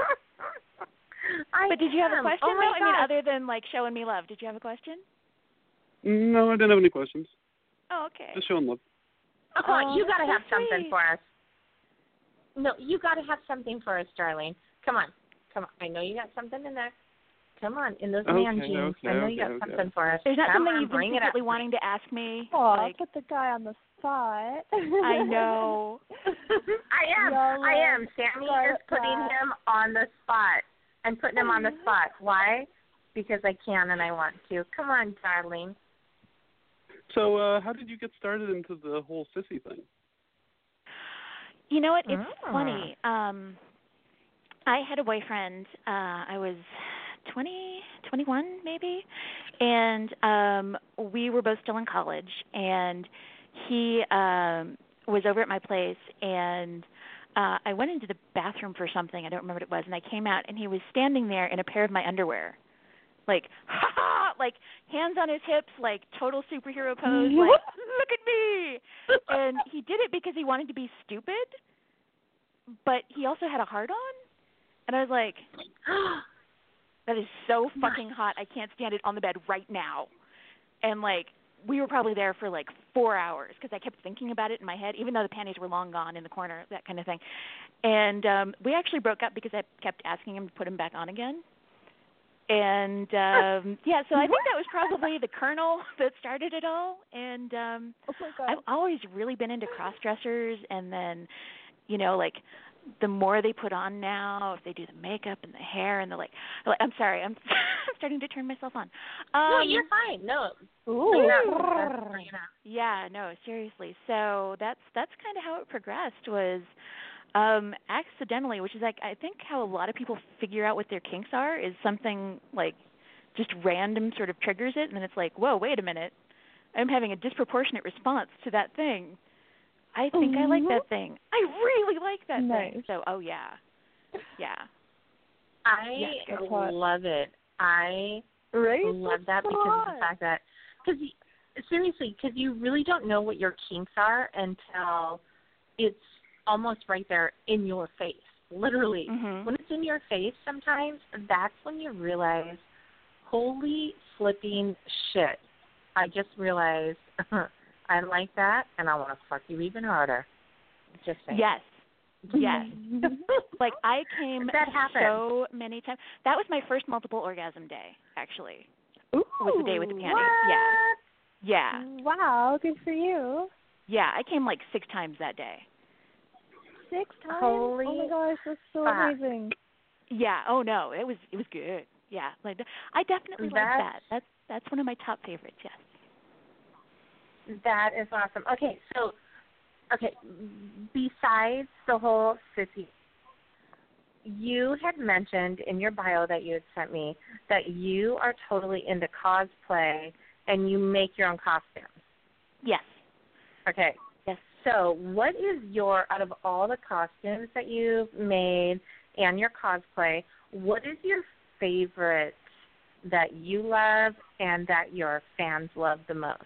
I But did you have a am. question, oh my though? I mean, gosh. other than, like, showing me love. Did you have a question? No, I didn't have any questions. Oh, okay. Just showing love. Oh, come on. Oh, You got to that's have so something sweet. for us. No, you got to have something for us, darling. Come on. Come on. I know you got something in there. Come on. In those man Okay, jeans. okay, I know you okay, got okay. something for us. There's not Come something on, you've been bring it up. secretly wanting to ask me. Aw, like, put the guy on the spot. I know. I am. Y'all I love am. Sammy is Scarlett putting Platt. him on the spot. I'm putting him on the spot. Why? Because I can and I want to. Come on, darling. So, uh, how did you get started into the whole sissy thing? You know what? It's Ah. funny. Um, I had a boyfriend. Uh, I was twenty, twenty-one maybe, and um, we were both still in college. And he um, was over at my place, and uh, I went into the bathroom for something. I don't remember what it was. And I came out, and he was standing there in a pair of my underwear, like ha ha, like hands on his hips, like total superhero pose, like look at me. And he did it because he wanted to be stupid, but he also had a heart on. And I was like, that is so fucking hot. I can't stand it on the bed right now. And, like, we were probably there for, like, four hours because I kept thinking about it in my head, even though the panties were long gone in the corner, that kind of thing. And um, we actually broke up because I kept asking him to put him back on again. And, um, yeah, so I think that was probably the kernel that started it all. And um, Oh my God. I've always really been into cross-dressers, and then, you know, like, the more they put on now, if they do the makeup and the hair and the like, like I'm sorry, I'm I'm starting to turn myself on. Um, no, you're fine. No. Ooh. Bring it up. Bring it up. Yeah, no, seriously. So that's that's kind of how it progressed was um, accidentally, which is like I think how a lot of people figure out what their kinks are is something like just random sort of triggers it, and then it's like, whoa, wait a minute, I'm having a disproportionate response to that thing. I think I like that thing. I really like that Nice. thing. So, oh yeah, yeah. I Yeah, love it. I Right? love that That's because so of the fact that, because seriously, because you really don't know what your kinks are until it's almost right there in your face, literally. Mhm. When it's in your face sometimes, that's when you realize, holy flipping shit, I just realized I like that and I want to fuck you even harder. Just saying. Yes, yes. Like I came That happened. so many times. That was my first multiple orgasm day, actually. Ooh, Was the day with the panties. What? Yeah, yeah, Wow, good for you. yeah. I came like six times that day. Six times? Holy oh my gosh, that's so fuck. amazing. Yeah. Oh no, it was it was good. Yeah, like I definitely like That's- that. That's that's one of my top favorites. Yes. That is awesome. Okay, so, okay, besides the whole sissy, you had mentioned in your bio that you had sent me that you are totally into cosplay and you make your own costumes. Yes. Okay. Yes. So what is your, out of all the costumes that you've made and your cosplay, what is your favorite that you love and that your fans love the most?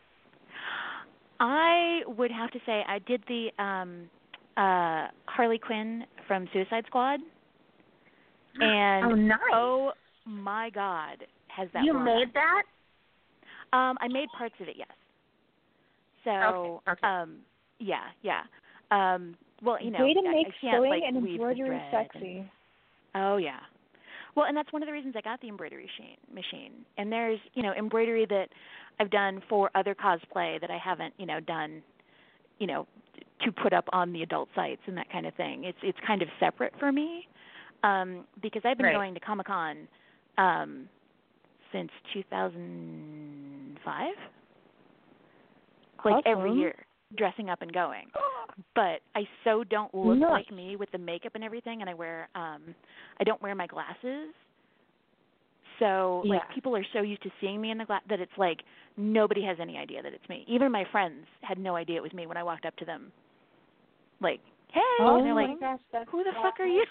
I would have to say I did the um, uh, Harley Quinn from Suicide Squad. And oh, nice. Oh, my God, has that You worn made out. that? Um, I made parts of it, yes. So, okay, okay. um, yeah, yeah. Um, well, you know, Way to I, make I can't, sewing like, and weave the embroidery thread sexy. And, oh, yeah. Well, and that's one of the reasons I got the embroidery machine. And there's, you know, embroidery that I've done for other cosplay that I haven't, you know, done, you know, to put up on the adult sites and that kind of thing. It's it's kind of separate for me um, because I've been right. going to Comic-Con um, since two thousand five, like awesome. every year, dressing up and going. But I so don't look nice. like me with the makeup and everything, and I wear um, I don't wear my glasses. So like yeah. people are so used to seeing me in the glass that it's like nobody has any idea that it's me. Even my friends had no idea it was me when I walked up to them. Like, hey, oh and they're my like, gosh, that's who the awesome. fuck are you?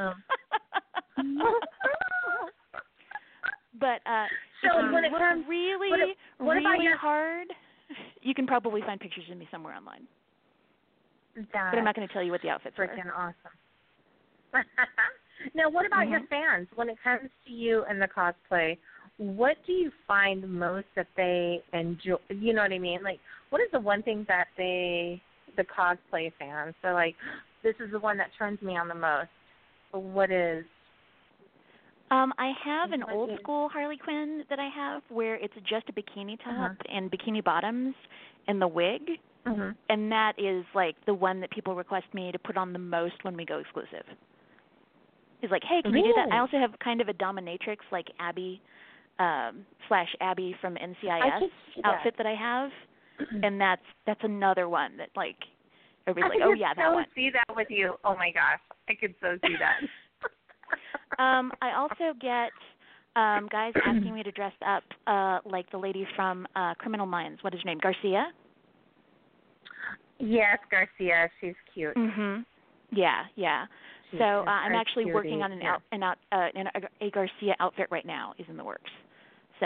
But uh, so if you when it look comes, really, what, what really about your, hard, you can probably find pictures of me somewhere online. That's but I'm not going to tell you what the outfits were. freaking awesome. Now, what about mm-hmm. your fans? When it comes to you and the cosplay, what do you find most that they enjoy? You know what I mean? Like, what is the one thing that they, the cosplay fans, they're like, this is the one that turns me on the most? What is? Um, I have an what old is, school Harley Quinn that I have where it's just a bikini top uh-huh. and bikini bottoms and the wig. Mm-hmm. And that is, like, the one that people request me to put on the most when we go exclusive. He's like, hey, can really? you do that? I also have kind of a dominatrix, like Abby, um, slash Abby from N C I S I outfit that. that I have. And that's that's another one that, like, everybody's I like, oh, could yeah, so that one. see that with you. Oh, my gosh. I could so see that. um, I also get um, guys asking me to dress up uh, like the lady from uh, Criminal Minds. What is her name? Garcia? Yes, Garcia. She's cute. Mhm. Yeah, yeah. She so uh, I'm a actually cutie. working on an yeah. out, an out, uh, an, a Garcia outfit right now. Is in the works. So.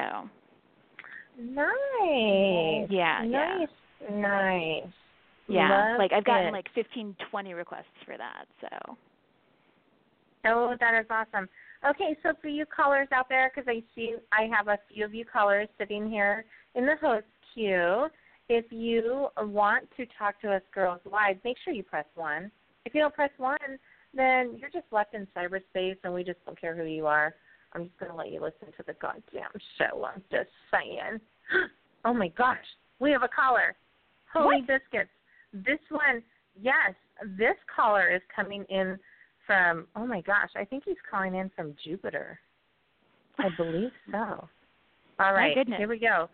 Nice. Yeah, nice. yeah. Nice. Yeah, Love like I've gotten it. like fifteen, twenty requests for that. So. Oh, that is awesome. Okay, so for you callers out there, because I see I have a few of you callers sitting here in the host queue. If you want to talk to us girls live, make sure you press one. If you don't press one, then you're just left in cyberspace, and we just don't care who you are. I'm just going to let you listen to the goddamn show. I'm just saying. Oh, my gosh. We have a caller. Holy what? biscuits. This one, yes, this caller is coming in from, oh, my gosh, I think he's calling in from Jupiter. I believe so. All right, here we go.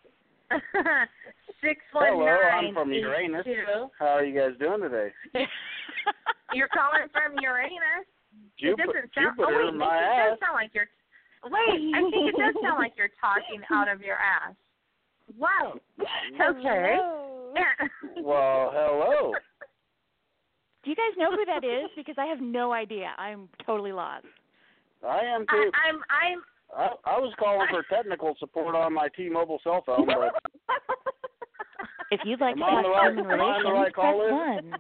six one nine. Hello, I'm from Uranus. How are you guys doing today? You're calling from Uranus? Jup- it doesn't sound, Jupiter, oh, wait, my it ass. does sound like you're, wait, I think it does sound like you're talking out of your ass. Wow. Okay. Well, hello. Do you guys know who that is? Because I have no idea. I'm totally lost. I am too. I, I'm, I'm, I, I was calling for technical support on my T-Mobile cell phone, but if you'd like Am to I on talk the right- human am I on the relations, right press call list? one.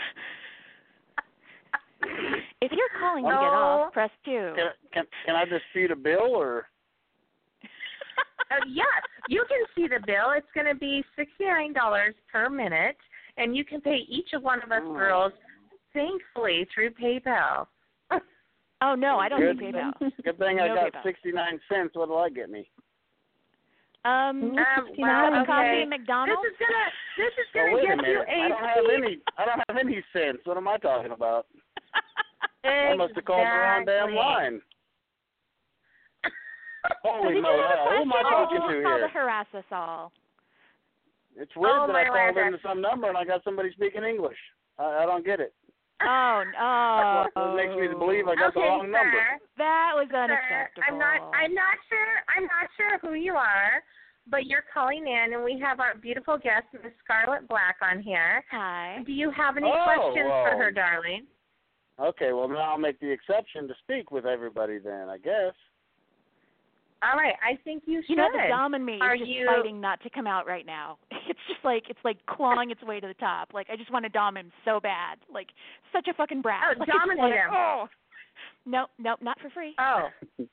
If you're calling to No. get off, press two. can, can can I dispute a bill or? uh, yeah, you can see the bill. It's going to be sixty-nine dollars per minute, and you can pay each of one of us Oh. girls, thankfully, through PayPal. Oh no, I don't Good. do PayPal. Good thing I No got PayPal. sixty-nine cents. What'll I get me? Um, Um, a wow, cup of coffee okay. at McDonald's. This is gonna, this is Oh, gonna wait a get you minute. a I don't have any. I don't have any cents. What am I talking about? I must have called the wrong damn line. So Holy did you moly! have a Who am I question, or talking did you to just call here? to harass us all? It's weird Oh, that I my called Lanta. into some number and I got somebody speaking English. I, I don't get it. Oh, no. What, was makes me believe I got okay, the wrong sir, number. That was sir, unacceptable. I'm not. I'm not sure. I'm not sure who you are, but you're calling in, and we have our beautiful guest, Miss Scarlett Black, on here. Hi. Do you have any Oh, questions well. for her, darling? Okay, well, now I'll make the exception to speak with everybody then, I guess. All right, I think you should. You know, the dom in me Are is just you... fighting not to come out right now. It's just like it's like clawing its way to the top. Like I just want to dom him so bad. Like such a fucking brat. Oh, like, dominate wanna, him. Oh. Nope, nope, not for free. Oh.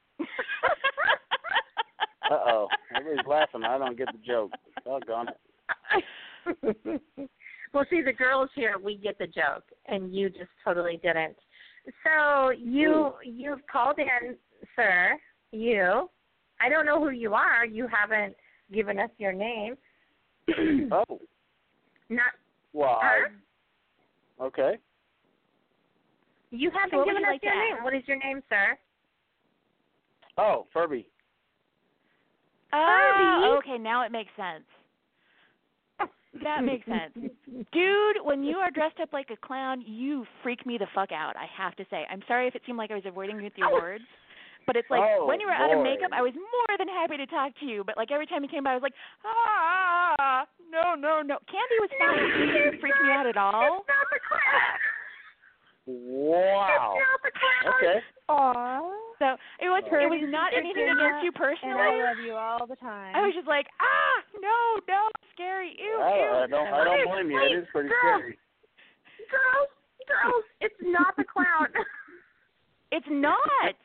Uh-oh. Everybody's laughing. I don't get the joke. Doggone it. Well, see, the girls here, we get the joke, and you just totally didn't. So you you've called in, sir. You. I don't know who you are. You haven't given us your name. Oh. Not. Why? Huh? Okay. You haven't So what given would you us like to your ask? name. What is your name, sir? Oh, Furby. Oh, okay, now it makes sense. That makes sense. Dude, when you are dressed up like a clown, you freak me the fuck out, I have to say. I'm sorry if it seemed like I was avoiding you with your words, but it's like Oh, when you were out of boy. makeup, I was more than happy to talk to you, but like every time you came by, I was like, ah, no, no, no. Candy was fine. You didn't freak me out at all. It's not the clown. Wow. It's not the clown. Okay. Aw. So it was it was not It's anything not, against you and I personally. love you all the time. I was just like, ah, no, no, scary, ew, I, ew. I don't. I don't blame you. It is pretty Girl. scary. Girls, girls, it's not the clown. It's not.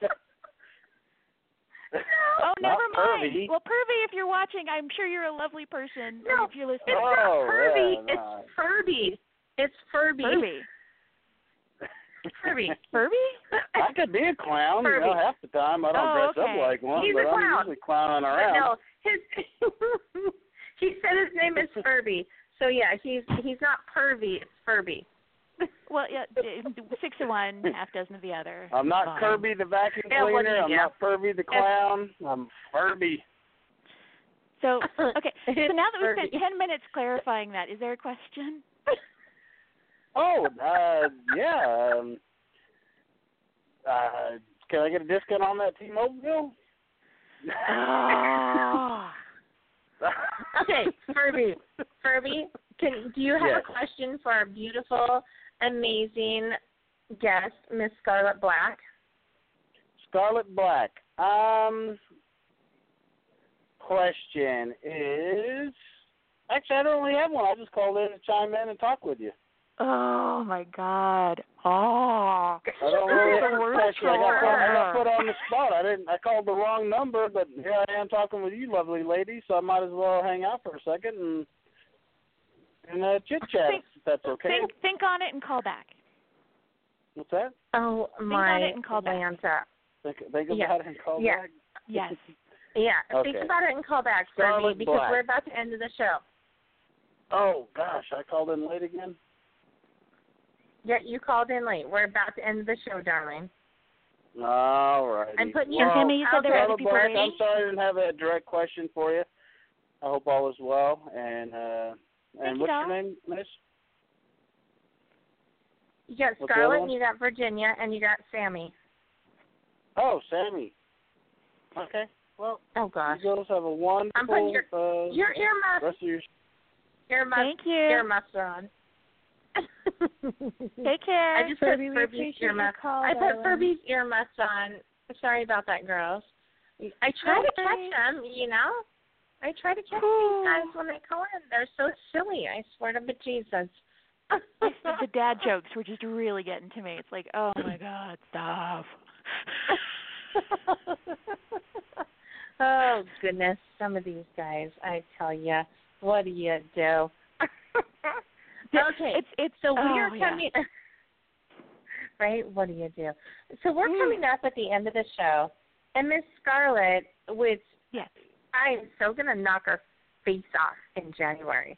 Oh, Not never mind. Pervy. Well, Pervy, if you're watching, I'm sure you're a lovely person. No, if you're listening. It's Oh, not Furby. yeah, it's no. Furby. It's Furby. Furby. Furby. Furby? I could be a clown. You Furby. know, half the time I don't Oh, dress okay. up like one, He's but a I'm clown. usually clowning But around. no, his he said his name is Furby. So yeah, he's he's not Pervy. It's Furby. Well, yeah, d- six of one, half dozen of the other. I'm not Fine. Kirby the vacuum Yeah, what do cleaner. you I'm do? not Furby the clown. I'm Furby. So, okay, so It's now that we've Furby. spent ten minutes clarifying that, is there a question? Oh, uh, yeah. Um, uh, can I get a discount on that T-Mobile bill? Oh. Okay, Furby. Furby, can do you have Yes. a question for our beautiful, amazing guest, Miss Scarlett Black? Scarlett Black. Um, question is, actually, I don't really have one. I just called in to chime in and talk with you. Oh, my God. Oh. I don't really This is have the a worst question. I got, show I got ever. put on the spot. I didn't. I called the wrong number, but here I am talking with you, lovely lady. So I might as well hang out for a second and and uh, chit chat Think- if that's okay. Think, think on it and call back. What's that? Oh on my it and call back. Lanta. Think, think Yeah. about it and call Yeah. back. Yes. Yeah, Okay. think about it and call back, Furby, Scarlett because Black. we're about to end the show. Oh gosh, I called in late again. Yeah, you called in late. We're about to end the show, darling. All right. I'm putting you And on Timmy, you said there were other Scarlett people Black, waiting? I'm sorry I didn't have a direct question for you. I hope all is well. And uh, Thank and you, what's doll. your name, Miss? You got What's the other Scarlett, one? and you got Virginia, and you got Sammy. Oh, Sammy. Okay. Well, Oh, gosh. you girls have a wonderful I'm putting your, uh, your earmuffs, rest of your. earmuffs, Thank you. earmuffs are on. Take care. I just put Furby, we Furby's appreciate your earmuffs. call, I put darling. Furby's earmuffs on. Sorry about that, girls. I try No to catch worries. them, you know. I try to catch Ooh. these guys when they call in. They're so silly. I swear to bejesus. The dad jokes were just really getting to me. It's like, oh my God, stop. Oh goodness, some of these guys, I tell you, what do you do? Okay, It's it's so we oh, are yeah. coming. Right? What do you do? So we're Mm. coming up at the end of the show, and Miss Scarlett, which Yes. I am so gonna knock her face off in January.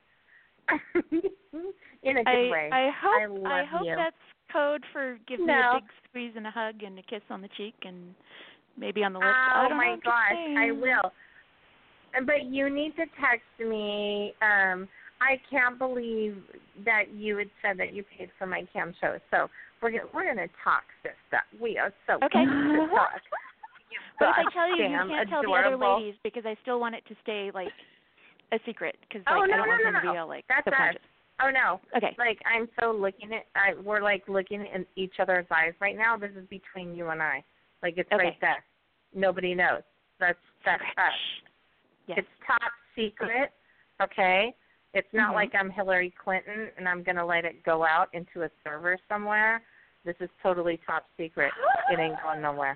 In a good I way. I hope I love I hope you. that's code for give me No. a big squeeze and a hug and a kiss on the cheek and maybe on the lips. Oh I don't my know, just gosh, saying. I will. But you need to text me. Um, I can't believe that you had said that you paid for my cam show. So we're gonna, we're gonna talk, sis. suck. We are so Okay. cute. But if I tell you, you Damn can't tell the adorable. other ladies because I still want it to stay, like, a secret because, like, oh, no, I don't no, want no, them no, to no. be all, like, That's subconscious. us. Oh, no. Okay. Like, I'm so looking at, I, we're, like, looking in each other's eyes right now. This is between you and I. Like, it's Okay. right there. Nobody knows. That's, that's us. Yes. It's top secret, okay? It's not Mm-hmm. like I'm Hillary Clinton and I'm going to let it go out into a server somewhere. This is totally top secret. It ain't going nowhere.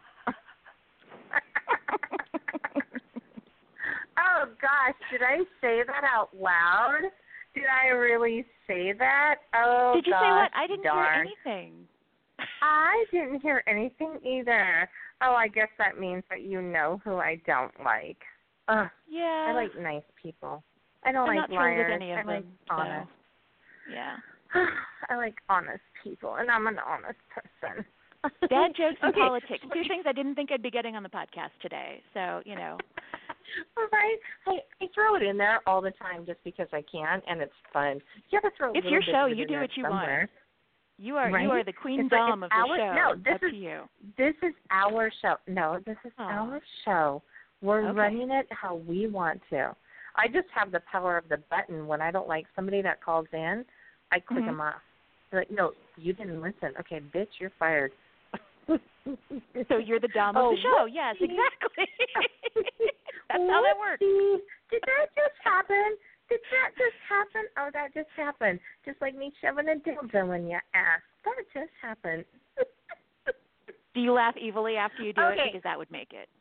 Oh, gosh, did I say that out loud? Did I really say that? Oh, Did you gosh, say what? I didn't darn. hear anything. I didn't hear anything either. Oh, I guess that means that you know who I don't like. Ugh, Yeah. I like nice people. I don't I'm like not thrilled liars. with any of I like them, honest. So. Yeah. I like honest people, and I'm an honest person. Dad jokes and Okay. politics. Two things I didn't think I'd be getting on the podcast today. So, you know. Right? I, I throw it in there all the time just because I can, and it's fun. You ever throw a It's little your bit show. of it You in do there what you somewhere. want. You are Right? you are the queen It's like, dom it's of the our, show. No, this Up is to you. this is our show. No, this is Oh. our show. We're Okay. running it how we want to. I just have the power of the button. When I don't like somebody that calls in, I click Mhm. them off. They're like, no, you didn't listen. Okay, bitch, you're fired. So you're the dom oh, of the show. whoopsie. Yes, exactly. That's how that works. Whoopsie. Did that just happen? Did that just happen? Oh, that just happened. Just like me shoving a dildo in your ass. That just happened. Do you laugh evilly after you do Okay. it? Because that would make it.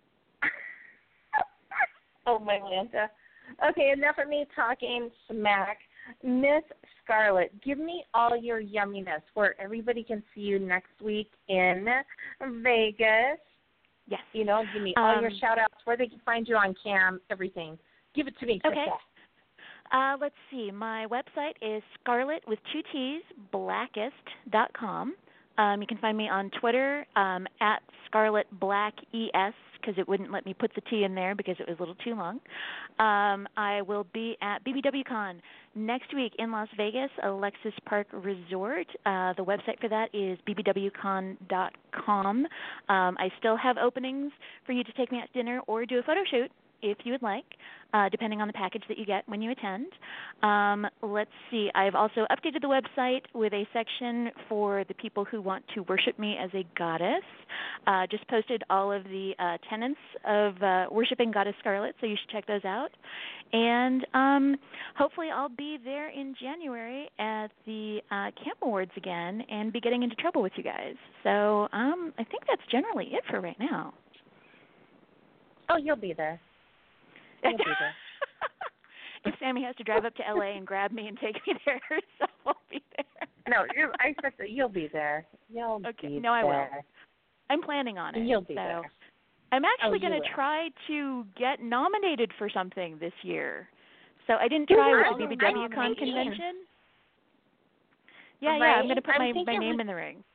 Oh, my Lanta. Okay, enough of me talking smack. Miss Scarlett, give me all your yumminess where everybody can see you next week in Vegas. Yes. You know, give me all Um, your shout-outs, where they can find you on cam, everything. Give it to me, Okay. Krista. Uh, let's see. My website is scarlet with two T's, blackest dot com. Um, you can find me on Twitter um, at Scarlet Black E S because it wouldn't let me put the T in there because it was a little too long. Um, I will be at B B W Con next week in Las Vegas, Alexis Park Resort. Uh, the website for that is b b w con dot com. Um, I still have openings for you to take me out to dinner or do a photo shoot if you would like, uh, depending on the package that you get when you attend. Um, let's see. I've also updated the website with a section for the people who want to worship me as a goddess. Uh, just posted all of the uh, tenets of uh, worshiping Goddess Scarlet, so you should check those out. And um, hopefully I'll be there in January at the uh, Camp Awards again and be getting into trouble with you guys. So um, I think that's generally it for right now. Oh, you'll be there. You'll be there. If Sammy has to drive up to L A and grab me and take me there, so I'll be there. No, you I said that you'll be there. You'll Okay, be no, I there. will. I'm planning on it. You'll be so. there. I'm actually Oh, going you to will. try to get nominated for something this year. So I didn't try with the B B W Con Nomination. convention. Yeah, Right? yeah, I'm going to put I'm my, thinking my name we- in the ring.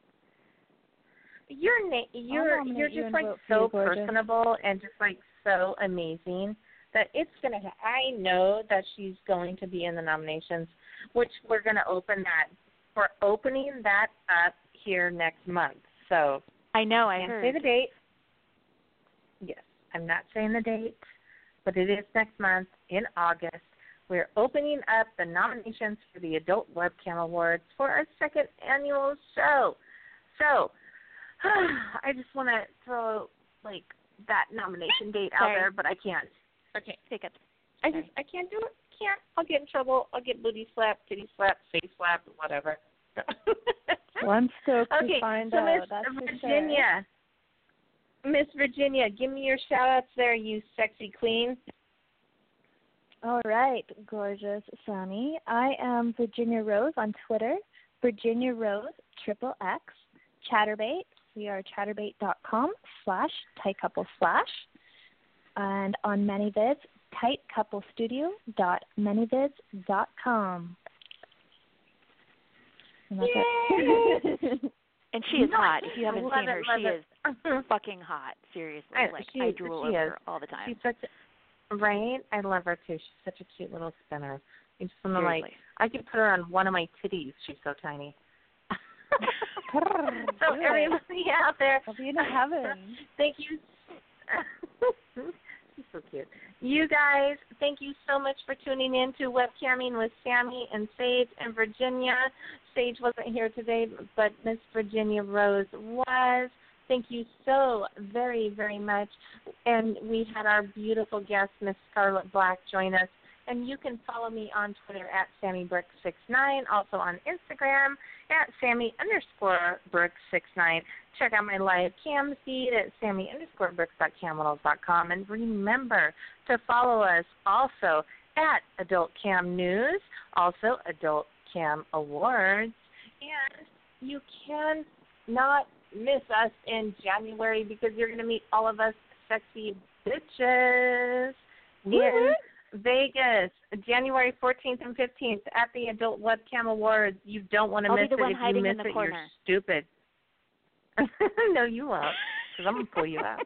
Your na- you're nominate you're you just and like vote for so you, gorgeous. personable and just like so amazing that it's gonna. Ha- I know that she's going to be in the nominations, which we're gonna open that. We're opening that up here next month. So I know, I can't heard. say the date. Yes, I'm not saying the date, but it is next month in August. We're opening up the nominations for the Adult Webcam Awards for our second annual show. So, I just want to throw like that nomination date out Sorry. there, but I can't. Okay, Take it. I just I can't do it. Can't. I'll get in trouble. I'll get booty slapped, titty slapped, face slapped, whatever. Well, I'm stoked okay, to find so out. Miss That's for Virginia, Miss Virginia, give me your shout outs there, you sexy queen. All right, gorgeous Sammy. I am Virginia Rose on Twitter, Virginia Rose triple X, Chatterbait. We are chatterbait.com slash tight couple slash. And on ManyVids, tightcouplestudio.manyvids.com. And that's it. And she is Nice. hot. If you haven't Love seen it, her, love she it. is fucking hot. Seriously. I- like, she- I drool she over is. her all the time. She's such a, right? I love her too. She's such a cute little spinner. You just want to like, Seriously. I could put her on one of my titties. She's so tiny. So everybody out there, I'll be in heaven. Thank you. She's so cute. You guys, thank you so much for tuning in to Webcamming with Sammy and Sage and Virginia. Sage wasn't here today, but Miss Virginia Rose was. Thank you so very, very much. And we had our beautiful guest, Miss Scarlett Black, join us. And you can follow me on Twitter at Sammy Brick six nine, also on Instagram at Sammy underscore Brick six nine. Check out my live cam feed at Sammy underscore Bricks dot camels dot com. And remember to follow us also at Adult Cam News, also Adult Cam Awards. And you can not miss us in January because you're going to meet all of us sexy bitches in Vegas, January fourteenth and fifteenth at the Adult Webcam Awards. You don't want to I'll miss be the it. one If you hiding miss in the it, corner. you're stupid. No, you won't, because I'm going to pull you out.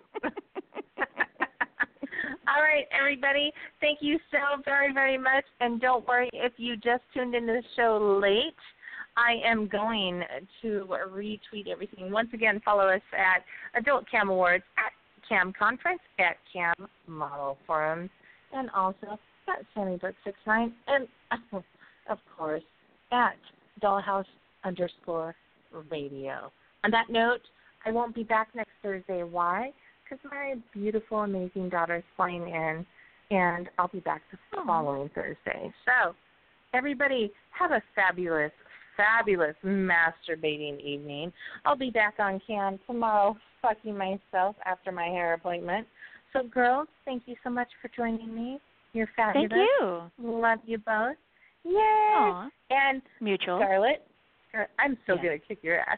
All right, everybody. Thank you so very, very much. And don't worry if you just tuned into the show late. I am going to retweet everything. Once again, follow us at Adult Cam Awards, at Cam Conference, at Cam Model Forums, and also at Sammy Brick six nine, and of course at Dollhouse underscore Radio. On that note, I won't be back next Thursday. Why? Because my beautiful, amazing daughter is flying in, and I'll be back the following Thursday. So, everybody, have a fabulous, fabulous masturbating evening. I'll be back on cam tomorrow, fucking myself after my hair appointment. So, girls, thank you so much for joining me. You're fabulous. Thank you. Love you both. Yay! Aww. And Mutual. Scarlett, I'm so Yeah. going to kick your ass.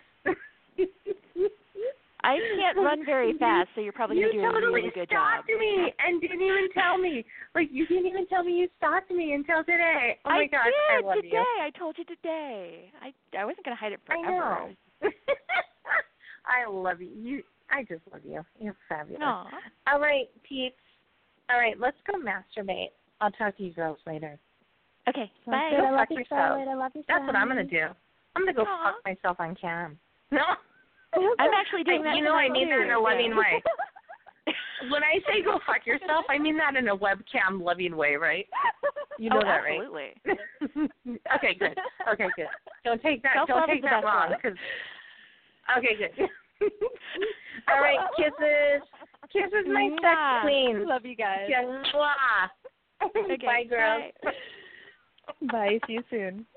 I can't run very fast, so you're probably going to do totally a really good job. You totally stalked me and didn't even tell me. Like, you didn't even tell me you stalked me until today. Oh, my I gosh, did I love today. you. I told you today. I I wasn't going to hide it forever. I know. I love you. You. I just love you. You're fabulous. Aww. All right, peeps. All right, let's go masturbate. I'll talk to you girls later. Okay, bye. Good. I love Fuck you, yourself. Scarlett. I love you, That's what I'm going to Sammy. do. I'm going to go Aww. fuck myself on cam. No. I'm actually doing I, that You know I tonight, mean that in a too, loving so. way. When I say go fuck yourself, I mean that in a webcam loving way, right? You know oh, that, right? absolutely. Okay, good. Okay, good. Don't take that. Self-love Don't is take the that best wrong. love. 'Cause- okay, good. All right, kisses. Kisses, my Mwah. sex queen. Love you guys. Yeah, mwah. Okay, Bye, girls. bye. Bye. See you soon.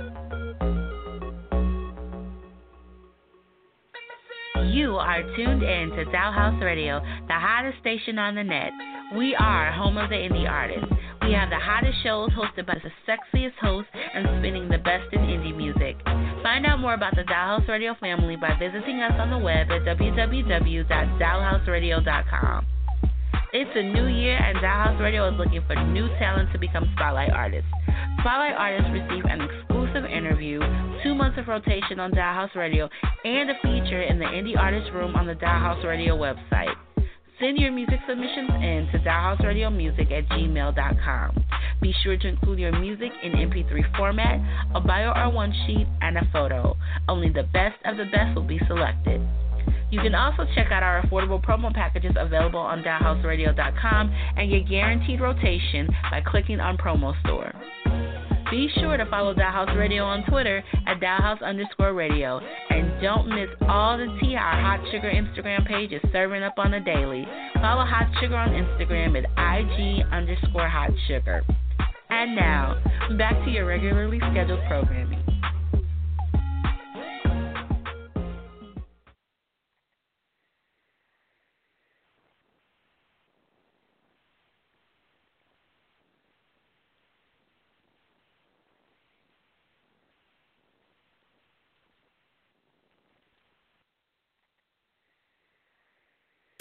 You are tuned in to Dollhouse Radio, the hottest station on the net. We are home of the indie artists. We have the hottest shows hosted by the sexiest hosts and spinning the best in indie music. Find out more about the Dollhouse Radio family by visiting us on the web at w w w dot dollhouse radio dot com. It's a new year, and Dollhouse Radio is looking for new talent to become Spotlight artists. Spotlight artists receive an exclusive interview, two months of rotation on Dollhouse Radio, and a feature in the Indie Artist Room on the Dollhouse Radio website. Send your music submissions in to dollhouseradiomusic at gmail dot com. Be sure to include your music in M P three format, a bio or one sheet, and a photo. Only the best of the best will be selected. You can also check out our affordable promo packages available on dollhouse radio dot com and get guaranteed rotation by clicking on Promo Store. Be sure to follow Dollhouse Radio on Twitter at Dollhouse underscore radio. And don't miss all the tea our Hot Sugar Instagram page is serving up on the daily. Follow Hot Sugar on Instagram at I G underscore Hot Sugar. And now, back to your regularly scheduled programming.